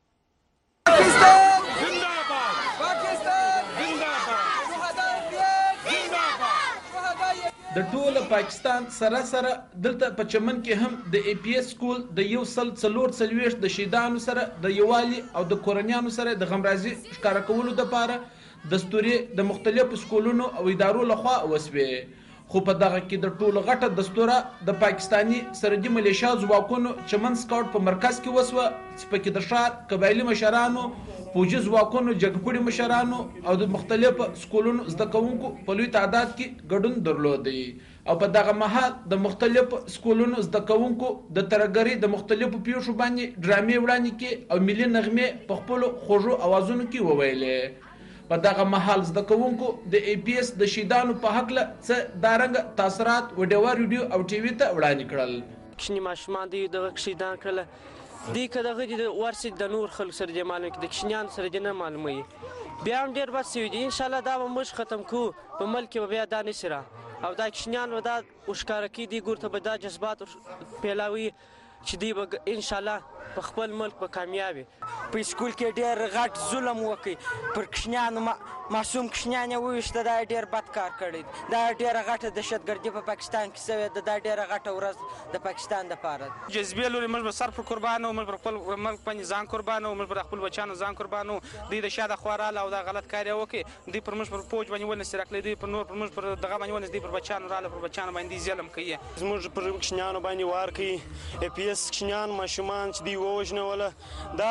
د ټوله پاکستان سره دلته په چمن کې هم د ای پی ایس سکول د یو سل څلور څلوېښت د شهیدانو سره د یووالي او د کورنیانو سره د غمرازي ښکاره کولو دپاره دستورې د مختلفو سکولونو او ادارو لخوا وسوې خو په دغه کې د ټولو غټه دستوره د پاکستاني سرحدي ملیشیا ځواکونو چمن سکاوټ په مرکز کې وسوه چې پکې د ښار قبایلي مشرانو پوجي ځواکونو جګپوړي مشرانو او د مختلفو سکولونو زده کوونکو په لوی تعداد کې ګډون درلودی او په دغه مهال د مختلفو سکولونو زده کوونکو د ترګری د مختلفو پیښو باندې ډرامې وړاندې کې او ملي نغمې په خپل خوږو اوازونو کې وویلې په دغه مهال زده کوونکو د ای پی ایس د شهیدانو په حق له څه دارنګ تاثرات ویډیو او ټي وي ته وړاندې کړل کښنی ماشومان دی دغه شهیدان کړل دی که دغه د ورسې د نور خلک سره دې معلوم کې د کښنیانو سره دې نه معلوموي بیا هم ډېر بد شوي دي انشاءالله دا به موږ ختم کوو په ملک کې به بیا دا نشي را او دا کښنیان به دا وښکاره کوي دی ګور ته به دا جذبات پیلاوي چې دی به انشاءالله په خپل ملک به کامیابي په سکول کې ډېر غټ ظلم وکړي پر کښنیانو معصوم کښنیان یې وویشته دا ډېر بد کار کړی دا ډېره غټه دهشتګردي په پاکستان کې شوې ده دا ډېره غټه ورځ د پاکستان دپاره جذبې لوري موږ به سر پر قربانو موږ پر خپل ملک باندې ځان قربانو موږ پر خپل بچیانو ځان قربانو دوی د شا د خوا راله او دا غلط کار یې وکړي دوی پر موږ پر فوج باندې ونیسي راکړی دوی پر نور پر موږ پر دغه باندې ونیسي دوی پر بچیانو راله پر بچیانو باندې ظلم کوي زموږ پر کښنیانو باندې وار کوي ای پی ایس کښنیان ماشومان چې دوی ووژنوله دا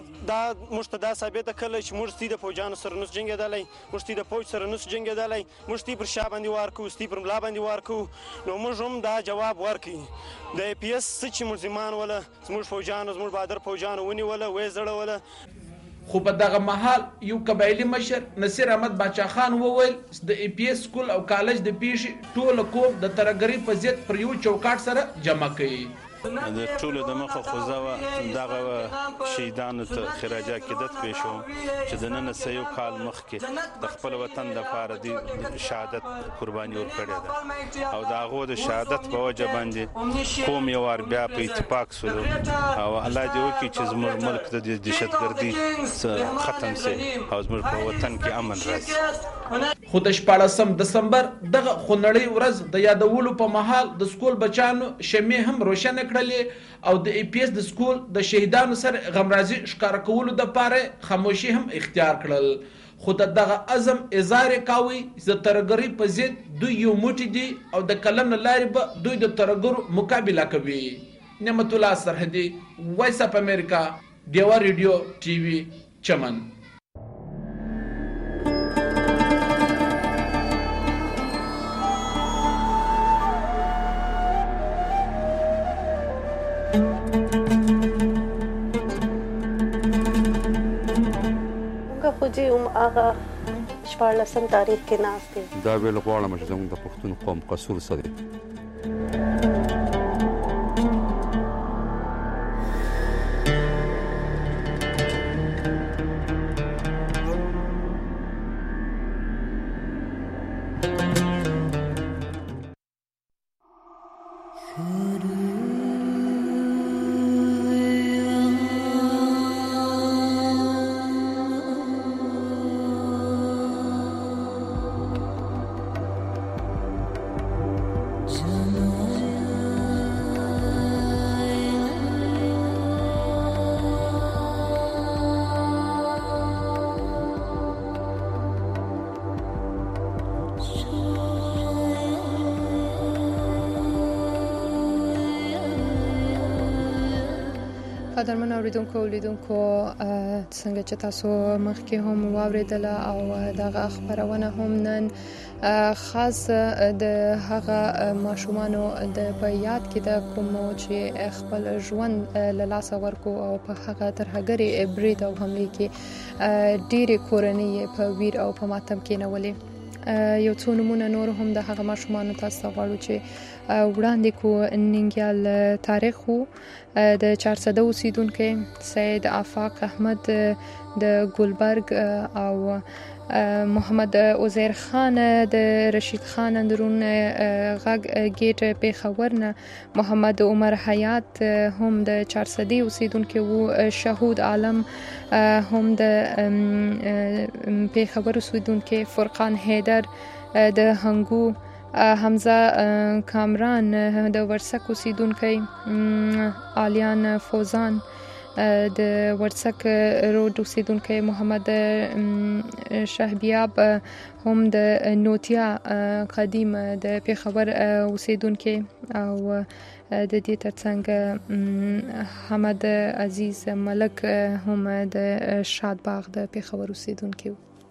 موږ ته دا ثابته کړله چې موږ د فوجانو سره نوس جنګېدلی موږ د فوج سره نوس جنګېدلی موږ پر شا باندې وار کوو پر ملا باندې وار کوو نو موږ هم دا جواب ورکوي د ای پی ایس څه چې ملزمان وله زموږ فوجانو زموږ بهادر فوجانو ونیوله ویې زړوله خو په دغه مهال یو قبایلي مشر نصیر احمد باچا خان وویل د ای پی ایس سکول او کالج د پیښې ټوله کوم د ترهګرۍ په ضد پر یو چوکاټ سره جمع کوي. د ټولو د مخه خو زه دغه شهیدانو ته خراج عقیدت پېښ وم چې د نن څه یو کال مخکې د خپل وطن دپاره د شهادت قرباني ورکړې ده او د هغو د شهادت په وجه باندې قوم یو وار بیا په اتفاق سولو او الله دې وکړي چې زموږ ملک د دهشتګردي ختم سي او زموږ په وطن کې امن راشي. خو د 14 دسمبر دغه خونړۍ ورځ د یادولو په مهال د سکول بچانو شمې هم روشنه کړلې او د ای پی ایس د سکول د شهیدانو سره غمرازي ښکاره کولو دپاره خاموشي هم اختیار کړل. خو د دغه عزم اظهار کاوه چې د ترهګرۍ په ضد دوی یو موټی دي او د قلم له لارې به دوی د ترهګرو مقابله کوي. نعمت الله سرحدي، وایس اف امریکا، ډیوا ریډیو ټي وي، چمن. خو هغه 14 تاریخ کې ناست دی. دا ویل غواړم چې زموږ د پښتون قوم قصور څه دی. قدرمن اوریدونکو ولیدونکو څنګه چې تاسو مخکې هم واوریدله او دغه خبرونه هم نن خاص د هغه ماشومانو د په یاد کې د کوم چې خپل ژوند له لاسه ورکو او په هغه ترهګرۍ برید او حملې کې ډېرې کورنۍ په ویر او په ماتم کې نولې. یو څو نمونه نور هم د هغه ماشومانو تاسو ته غواړو چې وړاندې کو. ننګیال تاریخ د 400 اوسیدونکو سید آفاق احمد د ګلبرګ او محمد عزیر خان د رشید خان اندرون غږ گیټ پیښور نه، محمد عمر حیات هم د 400 اوسیدونکو وو، شهود عالم هم د پیښور اوسیدونکو، فرقان حیدر د هنګو، حمزه کامران د ورسک اوسیدونکی، آلیان فوزان د ورسک روډ اوسیدونکی، محمد شهبیاب هم د نوتیا قدیم د پیښور اوسیدونکی او د دې ترڅنګ حمد عزیز ملک هم د شادباغ د پیښور اوسیدونکی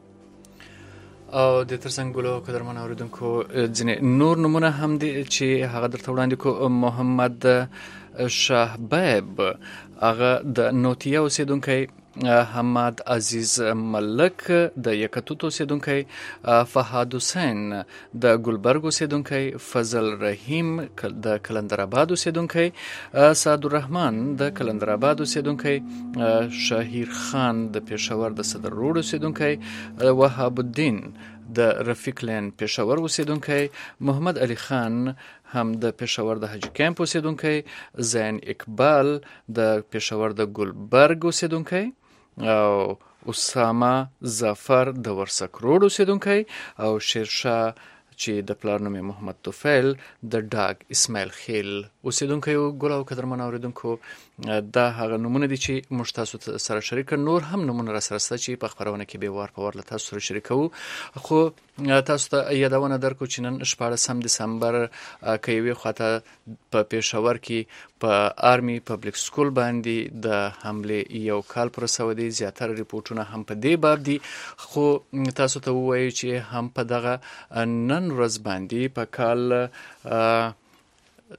او د ترڅنګ ګلو قدرمن اوریدونکو ځینې نور نمونه هم دي چې هغه درته وړاندې کو. محمد شهباب هغه د نوتیا اوسیدونکی، حماد عزیز ملک د یکتوت اوسیدونکی، فهاد حسین د ګلبرګ اوسیدونکی، فضل رحیم د کلندرآباد اوسیدونکی، سعد الرحمن د کلندرآباد اوسیدونکی، شهیر خان د پیښور د صدر روډ اوسیدونکی، وهاب الدین د رفیق لین پیښور اوسیدونکی، محمد علي خان هم د پیښور د حاجی کیمپ اوسیدونکی، زین اقبال د پیښور د ګلبرګ اوسیدونکی او اسامه ظفر د ورسک روډ اوسیدونکی او شیرشاه چې د پلار نوم محمد توفیل د ډاګ اسماعیل خیل اوسیدونکی. ګل او قدرمن اوریدونکو دا هغه نمونه دي چې موږ تاسو سره شریک. نور هم نمونه را سره شته چې په خبرونه کې به وار په وار له تاسو سره شریکو. خو تاسو ته یادونه درکو چې نن 14 دسمبر کې یوې خواته په پیښور کې په آرمي پبلک سکول باندې د حمله یو کال پر سعودي زیاتره ریپورتونه هم په دې باب دي. خو تاسو ته وایي چې هم په دغه نن ورځ باندې په کال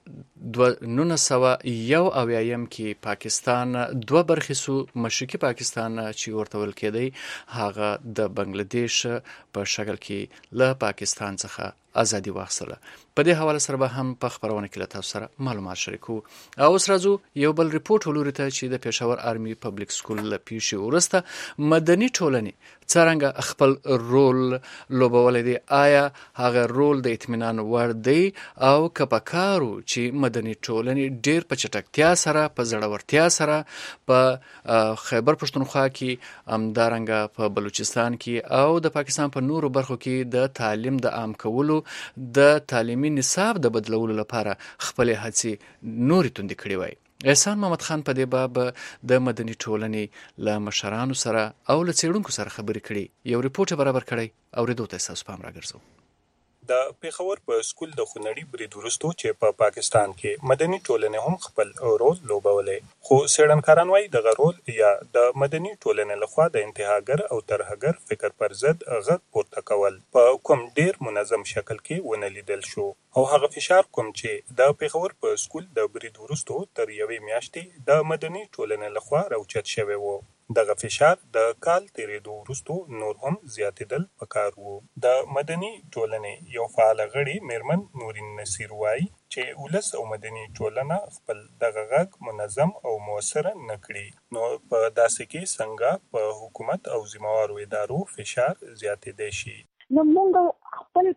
1991 کې پاکستان 2 برخې سو. مشرقي پاکستان چې ورته ویل کېدی هغه د بنگلاديش په شکل کې له پاکستان څخه ازادي واخیستله. په دې حواله سره به هم په خبرونه کې له تاسو سره معلومات شریکو. اوس راځو یو بل ریپورت ولوري ته چې د پېښور آرمي پبلک سکول له پیښې وروسته مدني ټولنې څرنګه خپل رول لوبولی دی. آیا هغه رول د اطمینان وړ دی او که په کارو چې مدني ټولنې ډېر په چټکتیا سره په زړورتیا سره په خیبر پښتونخوا کې همدارنګه په بلوچستان کې او د پاکستان په نورو برخو کې د تعلیم د عام کولو د تعلیمي نصاب د بدلولو لپاره خپل هڅې نورې توندې کړې وای. احسان محمد خان په دې باب د مدني ټولنې له مشرانو سره او له څېړونکو سره خبرې کړې. یو ریپورټ برابر کړی اورېدو ته ستاسو پام راګرځو. د پېښور په سکول د خونړي برید وروسته چې په پاکستان کې مدني ټولنې هم خپل رول لوبولی، خو څېړنکاران وایي دغه رول یا د مدني ټولنې لخوا د انتهاګر او ترهګر فکر پر ضد غږ پورته کول په کوم ډېر منظم شکل کې ونه لیدل شو، او هغه فشار کوم چې د پېښور په سکول د برید وروسته تر یوې میاشتې د مدني ټولنې لخوا راوچت شوی و، دغه فشار د کال تیرېدو وروسته نور هم زیاتېدل پکار وو. د مدني ټولنې یو فعال غړي میرمن نورین نصیر وایي چې ولس او مدني ټولنه خپل دغه غږ منظم او مؤثره نه کړي، نو په داسې کې څنګه په حکومت او ذمهوارو ادارو فشار زیاتېدی شي. نو موږ خپل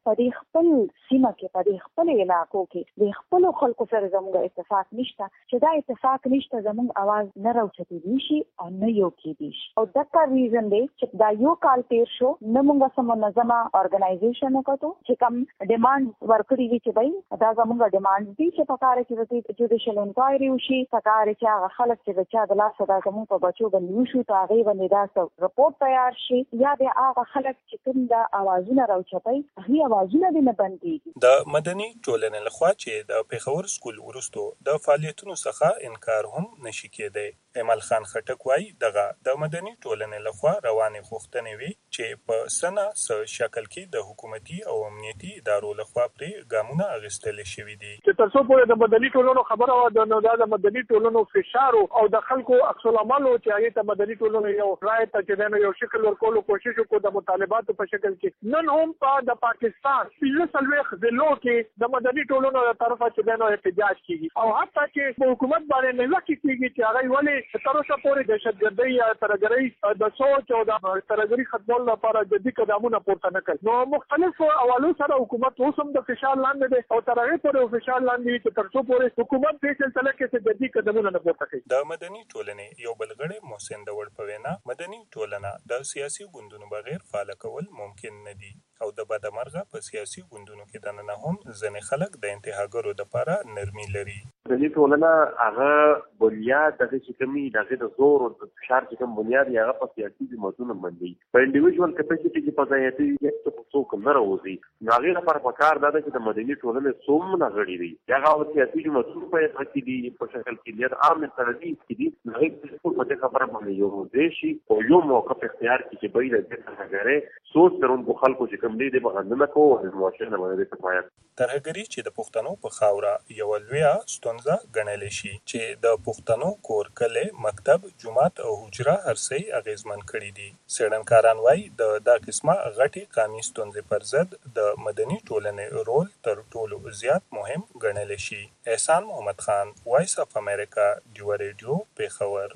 سیمه کې په خپل علاقو کې د خپل خلکو سره زموږ اتفاق نشته، چې دا اتفاق نشته زموږ आवाज نه راوچتېدی شي او نه یو کېدی شي. او دغه ریزن دی چې دا یو کال تیر شو نه موږ سم منظمه ارګنایزیشن وکړو چې کوم ډیماند ورکړي وي چې بای دا زموږ ډیماند دي چې په کار کې د جوډیشل انکوایري وشي، په کار کې هغه خلک چې بچا د لاس صدا زموږ په بچو باندې وشو ته هغه باندې دا رپورټ تیار شي، یا د هغه خلک چې کوم دا اوازونه راوچتای هغه اوازونه نه بنديږي. د مدني ټولنې لخوا چې د پېښور سکول وروسته د فعالیتونو څخه انکار هم نشي کېدی. ایمل خان خټک وایي دغه د مدني ټولنې لخوا روانې غوښتنې وي چې په سنه شکل کې د حکومتي او امنیتي ادارو لخوا پرې ګامونه اخیستل شوي دي. چې تر څو پورې د مدني ټولنو خبره و د مدني ټولنو فشار او د خلکو عکس العمل چې هغه ته مدني ټولنو یو رائے ته چې یو شکل ورکولو کوشش وکړو د مطالباتو په شکل کې، نن هم په د پاکستان فلسفه ضلعو کې د مدني ټولنو تر طرفه چې احتجاج کیږي او حتی چې حکومت باندې نه کیږي چې هغه ولې تر اوسه پورې دهشتګردي یا ترهګرۍ د سوچ او د ترهګرۍ ختمولو لپاره جدي قدمونه پورته نه کوي. نو مختلفو حوالو سره حکومت اوس هم د فشار لاندې دی او تر هغه پورې فشار لاندې چې تر څو پورې حکومت په سلسله کې جدي قدمونه نه پورته کوي. د مدني ټولنې یو بل غړی محسن داوړ په وینا مدني ټولنه د سیاسي ګوندونو بغیر فعال کول ممکن نه دي او د بدمرغه په سیاسي ګوندونو کې دننه هم ځینې خلک د انتهاګرو لپاره نرمي لري. مدني ټولنه هغه بنیاد دغه چې کومي دغه د زور او د فشار چې کوم بنیاد یې هغه په سیاسي ذمتونو باندې په انډیویډوال کپاسټي کې په ځایاتي یو څوک نه راوځي. نو هغه لپاره پکار ده چې د مدني ټولنې څومره غړي دي هغه سیاسي ذمتونو په کې دي په شکل کې د عام ترتیب کې دي هغه په دې خبره باندې یو دیشي او یو موقف اختیار کې چې بایله د هغه سوچ درونکو خلکو چې کوم دي د بغندنه کوو د مواشنه باندې تفاعل ترهګري چې د پښتنو په خاوره یو لویه ستونزه ګڼل شي چې د پښتنو کور کله مکتب جماعت او حجره هرڅه اغیزمن کړي دي. څېړنکاران وایي دا قسمه غټي قانوني ستونزې پر ضد د مدني ټولنې رول تر ټولو زیات مهم ګڼل شي. احسان محمد خان، وایس اف امریکا، ډیو ریډیو، پېښور.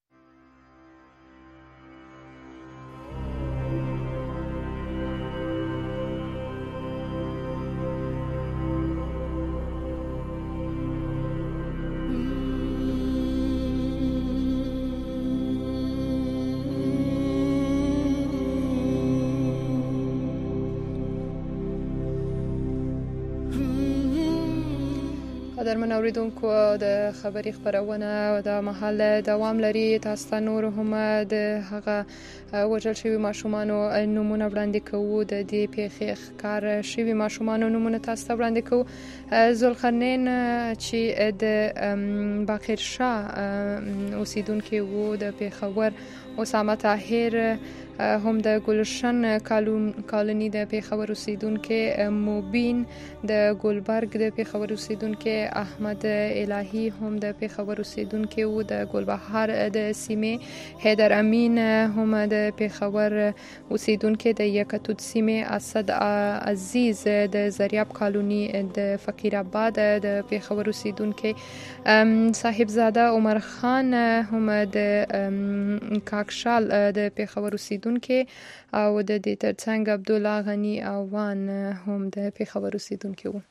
قدرمن اوریدونکو، د خبري خبرونه د مهال دوام لري. تاسو ته نور هم د هغه وژل شوي ماشومانو نومونه وړاندې کوو. د دې پیښې ښکار شوي ماشومانو نومونه تاسو ته وړاندې کوو. ذوالقرنین چې د باقر شاه اوسیدونکي وو د پېښور اسامه طاهر هم د ګلشن کالونی د پیښور اوسیدونکو، موبین د ګلبرګ د پیښور اوسیدونکو، احمد الهی هم د پیښور اوسیدونکو او د ګلبهار د سیمې، حیدر امین هم د پیښور اوسیدونکو د یکتوت سیمې، اسد عزیز د زریاب کالونی د فقیر آباد د پیښور اوسیدونکو، صاحبزاده عمر خان هم د کاکشال د پیښور اوسیدونکو او د دې ترڅنګ عبدالله غنی اوان هم د پیښور اوسیدونکو وو.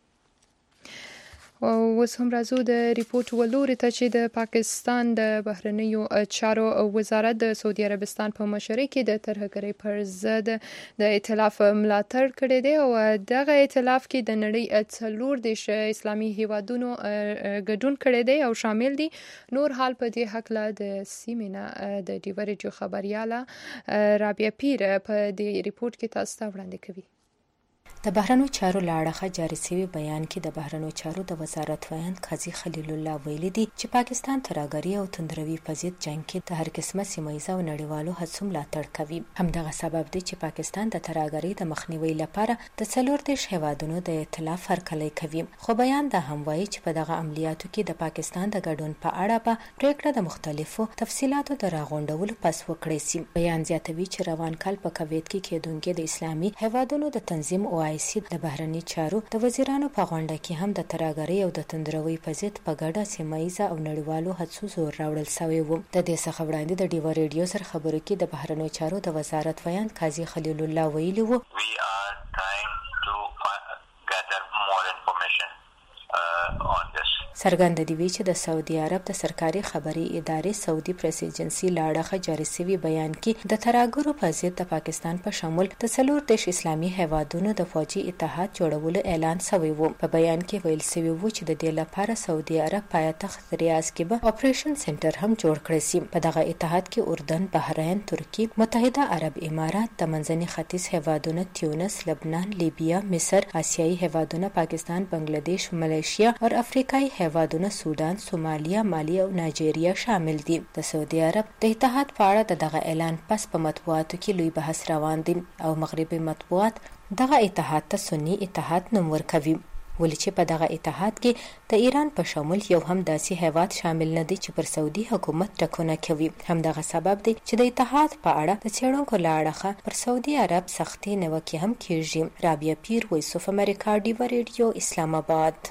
اوس هم راځو د ریپورت ولوري ته چې د پاکستان د بهرنیو چارو وزارت د سعودي عربستان په مشرۍ کې د ترهګرۍ پر ضد د ائتلاف ملاتړ کړی دی او دغه ائتلاف کې د نړۍ 40 اسلامي هیوادونو ګډون کړی دی او شامل دي. نور حال په دې حقله د سیمې نه د ډیو ریډیو خبرياله رابعه پیر په دې ریپورت کې تاسو ته وړاندې کوي. د بهرنیو چارو له اړخه جاري شوی بیان کې د بهرنیو چارو د وزارت ویان قاضي خلیل الله ویلي دي چې پاکستان ترهګري او تندروي په ضد جنگ کې د هر قسمه سیمایي او نړیوالو هڅو ملاتړ کوي. همدغه سبب دی چې پاکستان د ترهګري د مخنیوي لپاره د 40 هیوادونو د ائتلاف هرکلی کوي. خو بیان دا هم وایي چې په دغه عملیاتو کې د پاکستان د ګډون په اړه به پریکړه د مختلفو تفصيلاتو د راغونډولو پس وکړي سي. بیان زیاتوي چې روان کال په کویت کې کېدونکې د اسلامي هیوادونو د تنظیم او د بهرنی چارو د وزیرانو په غونډه کې هم د ترهګرۍ او د تندروي په ضد په ګډه سیمایي او نړیوالو هڅو زور راوړل شوی و. د دې څخه وړاندې د ډیو ریډیو سره خبرو کې د بهرنی چارو د وزارت ویان قاضي خلیل الله ویلي وو څرګند دی چې د سعودي عرب د سرکاري خبري ادارې سعودي پریس ایجنسی لاړه جاري شوی بیان کې د ترهګرو په ضد د پاکستان په شمول د 40 اسلامي هیوادونو د فوجي اتحاد جوړولو اعلان شوی و. په بیان کې ویل شوی و چې د دې لپاره سعودي عرب پایتخت ریاض کې به اپریشن سنټر هم جوړ کړی شي. په دغه اتحاد کې اردن، بحرین، ترکی، متحده عرب امارات، د منځني ختیځ هیوادونه تیونس، لبنان، لیبیا، مصر، آسیایي هیوادونه پاکستان، بنگلاديش، ملیشیا او افریقایي هیوادونه سودان، سومالیا، مالی او نایجیریا شامل دي. د سعودي عرب د اتحاد په اړه دغه اعلان پس په مطبوعاتو کې لوی بحث روان دي او مغربي مطبوعات دغه اتحاد ته سنی اتحاد نوم ورکوي. ولې چې په دغه اتحاد کې د ایران په شمول یو هم داسې هیواد شامل نه دي چې پر سعودي حکومت ټکونه کوي. همدغه سبب دی چې د اتحاد په اړه د څېړونکو له اړخه پر سعودي عرب سختي نیوکې هم کیږي. رابعه پیر، وایس اف امریکا، ډیو ریډیو، اسلام آباد.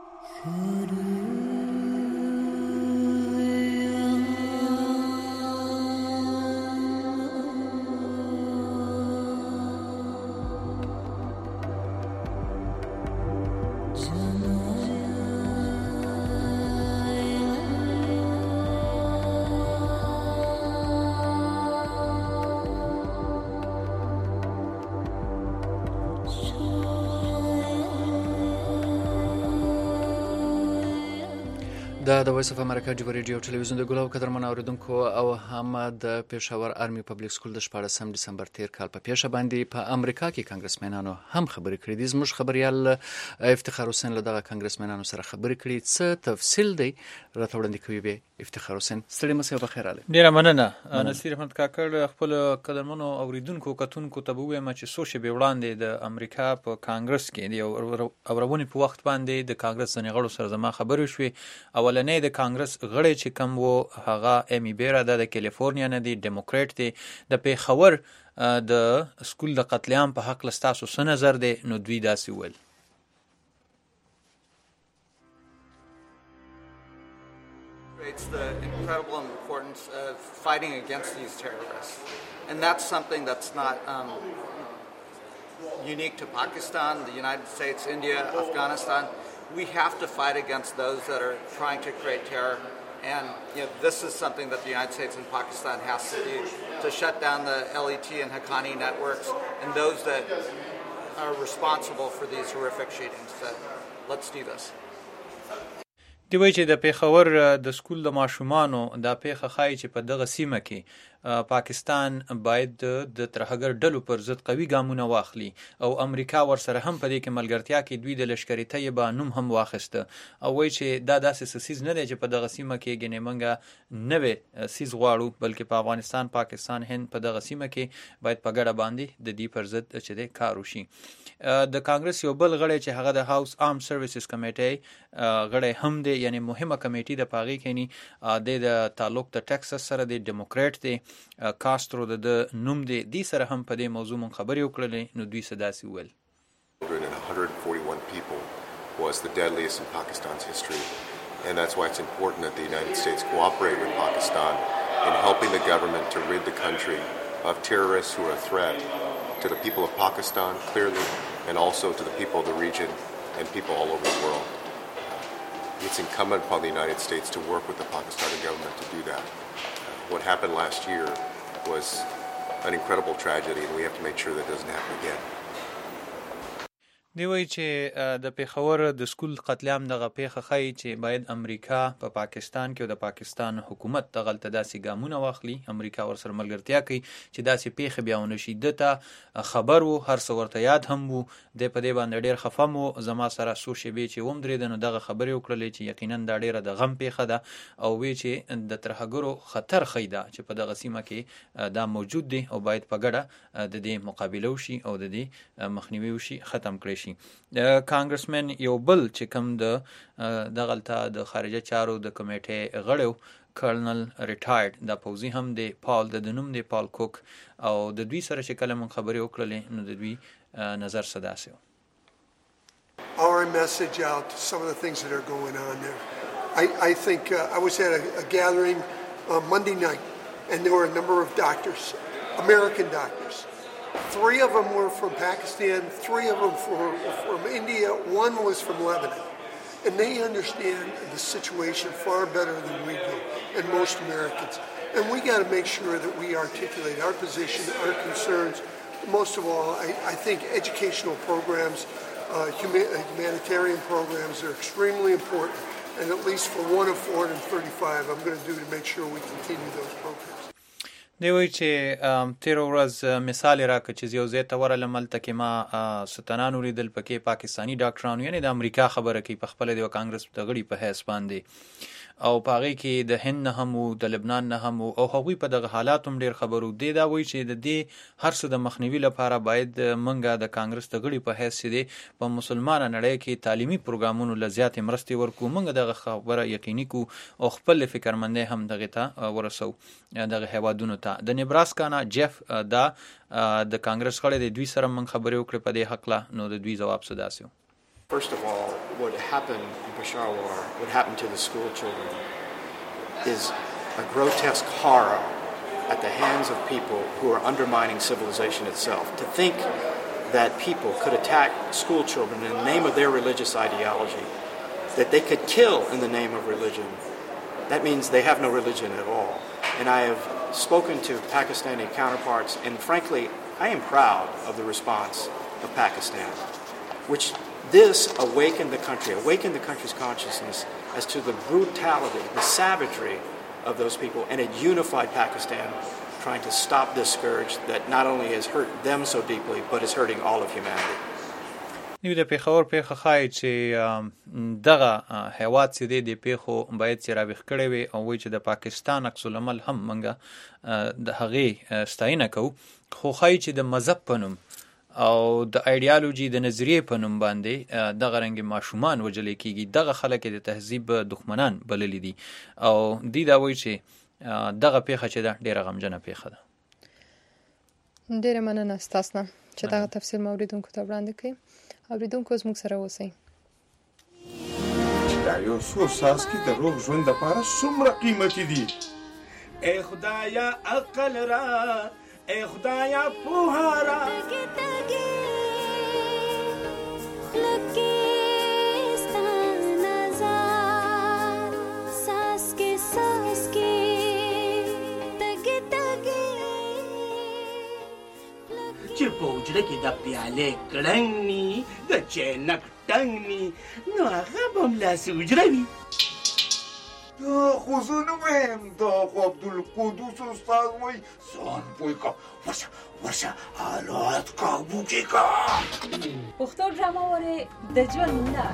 د وایس اف امریکا ډیو ریډیو ټلویزیون د ګلو قدرمن اوریدونکو او هم د پېښور آرمي پبلک سکول د 14 دسمبر تیر کال په پیښه باندې په امریکا کې کانګرسمنانو هم خبرې کړې دي. زموږ خبريال افتخار حسین له دغه کانګرسمنانو سره خبرې کړې. څه تفصیل دی راته وړاندې کوي به افتخار حسین. ستړي مسئله بخیر علي. ډیره مننه نصیر احمد کاکړ. خپل قدرمنو اوریدونکو کتونکو ته وایم چې سوشي به وړاندې د امریکا په کانګرس کې دی او اورونی په وخت باندې د کانګرس ځنغړو سره زما خبرې شوې. اولنې د کانګرس غړي چې کوم وو هغه ایمی بیرا د کیلیفورنیا نه دی، ډیموکریټ دی. د پیښور د سکول د قتل عام په حق لستاسو څه نظر دی؟ نو دوی داسې ویل. It's the incredible importance of fighting against these terrorists, and that's something that's not unique to Pakistan, the United States, India, Afghanistan. We have to fight against those that are trying to create terror, and this is something that the United States and Pakistan has to do to shut down the LET and Haqqani networks and those that are responsible for these horrific shootings. So let's do this. دی وایي چې د پیښور د سکول د ماشومانو دا پیښه ښایي چې په دغه سیمه کې پاکستان باید د ترهګر ډلو پر ضد قوي ګامونه واخلي او امریکا ورسره هم په دې کې ملګرتیا کې دوی د لشکري طیبه نوم هم واخیسته او وایي چې دا داسې سیز نه دی چې په دغه سیمه کې ګنې موږ نوې سیز غواړو، بلکې په افغانستان، پاکستان، هند په دغه سیمه کې باید په ګډه باندې د دې پر ضد چې دی کار وشي. د کانګرس یو بل غړی چې هغه د هاوس آرم سروسز کمیټې غړی هم دی، یعنی مهمه کمیټې د پاغي کینی د تعلق د ټکساس سره د ډیموکرات دی، کاسترو د نوم دی، دی سره هم په دې موضوع مون خبرې وکړلې. نو دوی سداسي ویل 141 people was the deadliest in Pakistan's history, and that's why it's important that the United States cooperate with Pakistan in helping the government to rid the country of terrorists who are a threat to the people of Pakistan, clearly, and also to the people of the region and people all over the world. It's incumbent upon the United States to work with the Pakistani government to do that. What happened last year was an incredible tragedy, and we have to make sure that doesn't happen again. دی وایي چې د پیښور د سکول قتلعام دغه پیښه ښایي چې باید امریکا په پاکستان کې او د پاکستان حکومت دغلته داسې ګامونه واخلي، امریکا ورسره ملګرتیا کوي چې داسې پیښې بیا ونه شي. ده ته خبر وو، هر څه ورته یاد هم وو، دی په دې باندې ډېر خفه م وو. زما سره څو شېبې چې ودرېده نو دغه خبرې وکړلې چې یقینا دا ډېره د غم پیښه ده او وی چې د ترهګرو خطر ښیي ده چې په دغه سیمه کې دا موجود دی او باید په ګډه د دې مقابله وشي او د دې مخنیوي وشي، ختم کړی شي. کانګرسمن یو بل چې کوم د دغلته د خارجه چارو د کمیټې غړی کرنل ریټایرډ دا پوزي هم دی، پال د نوم دی، پال کوک، او د دوی سره چې کله مون خبرې وکړلې نو د دوی نظر سداسه. Our message out to some of the things that are going on there. I think I was at a gathering Monday night, and there were a number of doctors, American doctors. 3 of them were from Pakistan, 3 of them from India, 1 was from Lebanon. And they understand the situation far better than we do, and most Americans. And we got to make sure that we articulate our position, our concerns. Most of all, I think educational programs, humanitarian programs are extremely important. And at least for 1 of 435, I'm going to do to make sure we continue those programs. دی وایي چې تیر ورځ مثال راکړه چې یو ځای ته ورغلم، هلته کې ما ستنان ولیدل، پکې پاکستاني ډاکټرانو، یعنې د امریکا خبره کوي په خپله د یو کانګرس د غړي په حیث باندې، او په هغې کې د هند نه هم وو، د لبنان نه هم وو، او هغوی په دغه حالات هم ډېر خبر وو. دی دا وایي چې د دې هر څه د مخنیوي لپاره باید موږ د کانګرس د غړي په حیث چې دی په مسلمانه نړۍ کې تعلیمي پروګرامونو له زیاتې مرستې ورکړو، موږ دغه خبره یقیني کړو او خپل فکرمندۍ هم دغې ته ورسو دغه هیوادونو ته. د نیبراسکا نه جیف دا د کانګرس غړی دی، دوی سره موږ خبرې وکړې په دې هکله، نو د دوی ځواب څه داسې و. First of all, what happened in Peshawar, what happened to the school children, is a grotesque horror at the hands of people who are undermining civilization itself. To think that people could attack school children in the name of their religious ideology, that they could kill in the name of religion, that means they have no religion at all. And I have spoken to Pakistani counterparts, and frankly, I am proud of the response of Pakistan, which this awakened the country's consciousness as to the brutality, the savagery of those people, and it unified Pakistan trying to stop this scourge that not only has hurt them so deeply, but is hurting all of humanity. نیو د پیښور پیښه ښایي چې دغه هیواد چې دی د پیښو باید چې راویښ کړی وي، او وایي چې د پاکستان عکس العمل هم موږ د هغې ستاینه کوو، خو ښایي چې د مذهب په نوم او د ایډیالوژي د نظریې په نوم باندې دغه رنګ ماشومان وژل کېږي. دغه خلک د تهذیب دښمنان بللي دي، او دوی دا وایي چې دغه پیښه چې ده ډېره غمجنه پیښه ده. ډېره مننه ستاسو نه چې دغه تفصیل مو اورېدونکو ته وړاندې کړئ. اوریدونکو زموږ سره اوسئ. دا یو څو څاڅکي د روغ ژوند دپاره څومره قیمتي دي. ای خدایا عقل را، ای خدایا پوهه را. چې په حجره کې د پیالې کړنګ ني، د چینک ټنګ ني، نو هغه به همداسې حجره وي. خو زه نه ویم دا خو عبدالقدوس استاد وایي ځان پوه که ورشه حالات کابو کې که پښتو ډرامه وارې د ژوند لار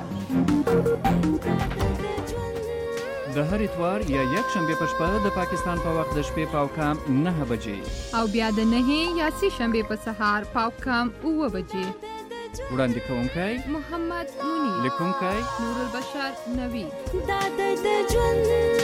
د هر اتوار یا یک شنبه په شپه د پاکستان په وخت د شپې پاو کام 9 بجې او بیا د 9 یا 3 شنبه په سهار پاو کام 9 بجې وړاندې کوونکی محمد منیر لیکونکی نور البشر نوی دا د ژوند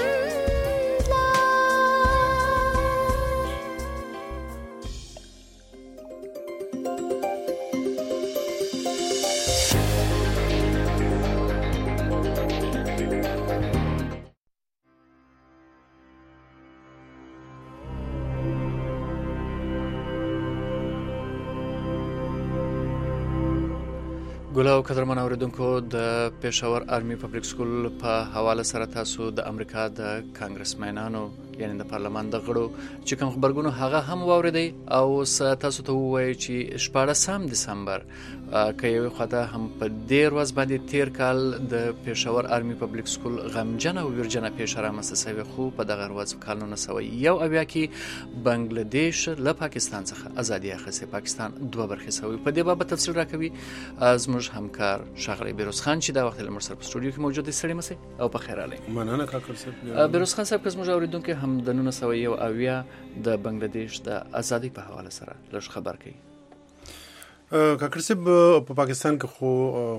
ګلو قدرمن اوریدونکو د پېښور آرمي پبلک سکول په حواله سره تاسو د امریکا د کانګرسمنانو یعنی د پارلمان د غړو چې کوم خبرګونو هغه هم واوریدي او تاسو ته وایي چې 14 دسمبر که یو خاطر هم په ډیر ورځ باندې تیر کال د پېښور آرمي پبلک سکول غمجن او ورجنه پېښره مسسوي خو په دغه ورځ کال 1901 کې بنگلاديش له پاکستان څخه ازادي اخیسته. پاکستان دوه برخې سوي. په دې باب تفصیل راکوي زموږ همکار شغلی بیروز خان چې دا وخت له مرسر په سټوډیو کې موجود دی. سړی مسي او په خیر علي مننه کاکر صاحب. بیروز خان صاحب که زموږ اوریدونکو هم د 1901 د بنگلاديش د ازادي په حواله سره لږ خبر کوي. کاکر صاحب په پاکستان کې خو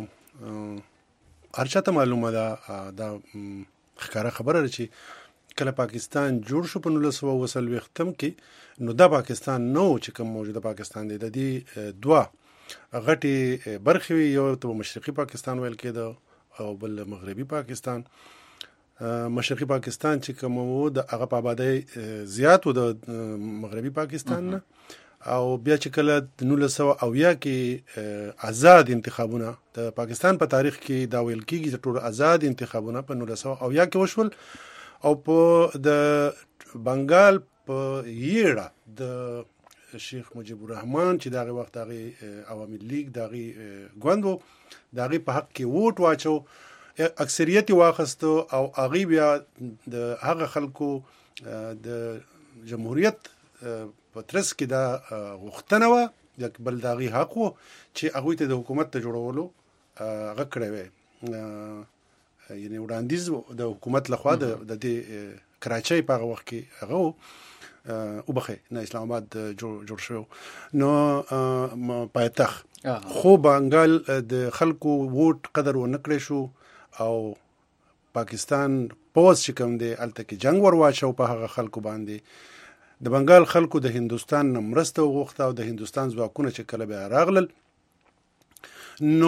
هر چاته معلومه ده دا ښکاره خبره چې کله پاکستان جوړ شو په 1920 کې نو دا پاکستان نو چې کوم موجوده پاکستان دی د دې دوه غټي برخې یو ته مشرقي پاکستان ویل کېده او بل مغربي پاکستان. مشرقي پاکستان چې کوم وو د هغه په آبادی زیات و د مغربي پاکستان نه او بیا چې کله 1900 کې آزاد انتخابونه د پاکستان په تاریخ کې دا ویل کېږي چې ټول آزاد انتخابونه په 1900 کې وشول او په د بنگال په یړه د شیخ مجیب الرحمن چې دغه وخت دغه عوامي لیگ دغه غوندو دغه په حق کې ووټ واچو اکثریت واخستو او هغه بیا د هغه خلکو د جمهوریت په ترڅ کې دا غوښتنه و د بل دغه حق وو چې هغه ته د حکومت ته جوړولو هغه کړی و یعنی وړاندیز د حکومت لخوا د کراچۍ په هغه وخت کې هغه او بخې نه اسلام آباد جوړ شو نو پایتخت خو بنگال د خلکو ووټ قدر و نکړې شو او پاکستان پوز چې کوم دی الته کې جنگ ور واچو په هغه خلکو باندې د بنگال خلکو د هندستان مرسته وغوښته او د هندستان ځواکونه چې کله به راغلل نو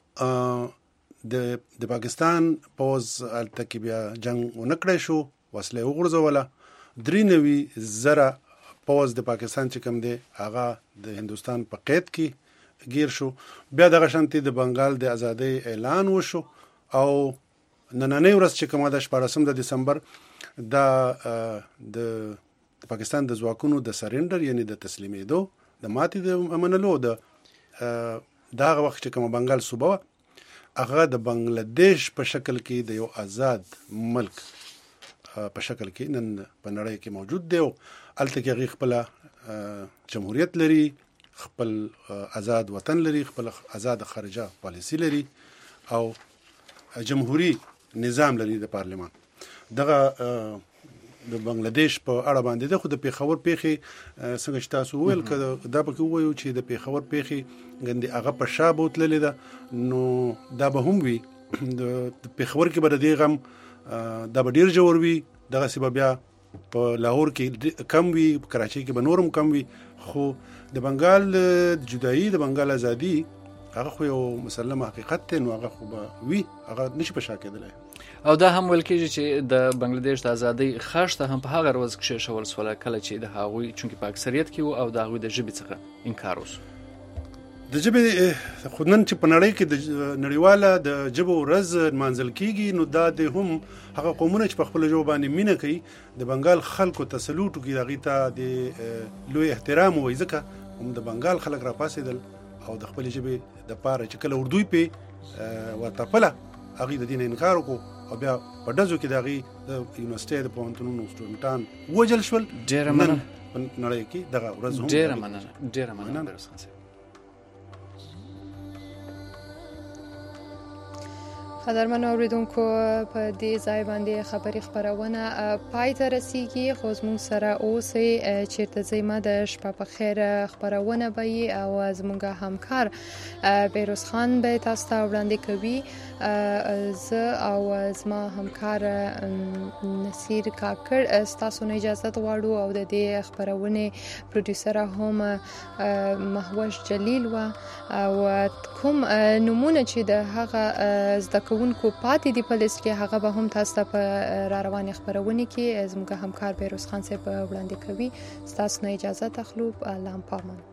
د پاکستان پوز الته کې بیا جنگ و نکړې شو وسله وغورځوله 93,000 پوز د پاکستان چې کوم دی هغه د هندستان په قید کې گیر شو. بیا دغه شانتي د بنگال د ازادۍ اعلان وشو او نننۍ ورځ چې کومه د 14 دسمبر د پاکستان د ځواکونو د سرندر یعنی د تسلیمېدو د ماتې د منلو د دغه وخت چې کومه بنگال صوبه هغه د بنگلاديش په شکل کې د یو آزاد ملک په شکل کې نن په نړۍ کې موجود دی او الته کې خپل جمهوریت لري خپل آزاد وطن لري خپل آزاد خارجه پالیسی لري او جمهوریت نظام لري د پارلمان. دغه د بنگلاديش په اړه باندې د خود پیښور پیښې څنګه چې تاسو ویل کړه دا پکې وایو چې د پیښور پیښې غندي هغه په شابوت لیدا نو دا به هم وي د پیښور کې بر دی غم دا به ډیر جوړ وي دغه سبب بیا په لاهور کې کم وي په کراچۍ کې به نورم کم وي خو د بنگال جدایي د بنگال ازادي هغه خو یو مسلمه حقیقت دی نو هغه خو به وي هغه نشي په شا کېدلی او دا هم ویل کېږي چې د بنگلاديش د ازادۍ خښته هم په هغه ورځ کې شول سوله کله چې د هغوی چونکې په اکثریت کې وو او د هغوی د ژبې څخه انکار وشو. د ژبې خو نن چې په نړۍ کې د نړیواله د ژبو ورځ منځل کېږي نو دا د هم هغه قومونه چې په خپل ژبه باندې مینه کوي د بنگال خلکو ته سلوټ کوي هغه ته د لوی احترام وایي ځکه هم د بنگال خلک را پاسېدل او د خپل ژبې د پاره چې کله اردوی په ورته پله هغه د دین انکار وکړو او بیا په ډزو کې دغه د یونیورسيټي د پوهنتونونو سټوډنټان وجل شول. ډېر مننه. نړۍ کې دغه ورځ هم ډېر مننه بیروز خان صاحب. قدرمن اوریدونکو په دې ځای باندې خبري خبرونه پای ته رسیږي، خو زموږ سره اوسئ چیرته ځئ ما د شپه په خیر خبرونه به یې او زموږ همکار بیروز خان به تاسو ته وړاندې کوي. زه او زما همکار نصیر کاکړ ستاسو نه اجازه غواړو او د دې خبرونې پروډوسر هم مهوش جلیل و او کوم نمونه چې د هغه زده کوونکو پاتې دی په لیست کې هغه به هم تاسو ته په را روانې خبرونه کې زموږ همکار بیروز خان صاحب وړاندې کوي. ستاسو نه اجازه تخلو لام پامان.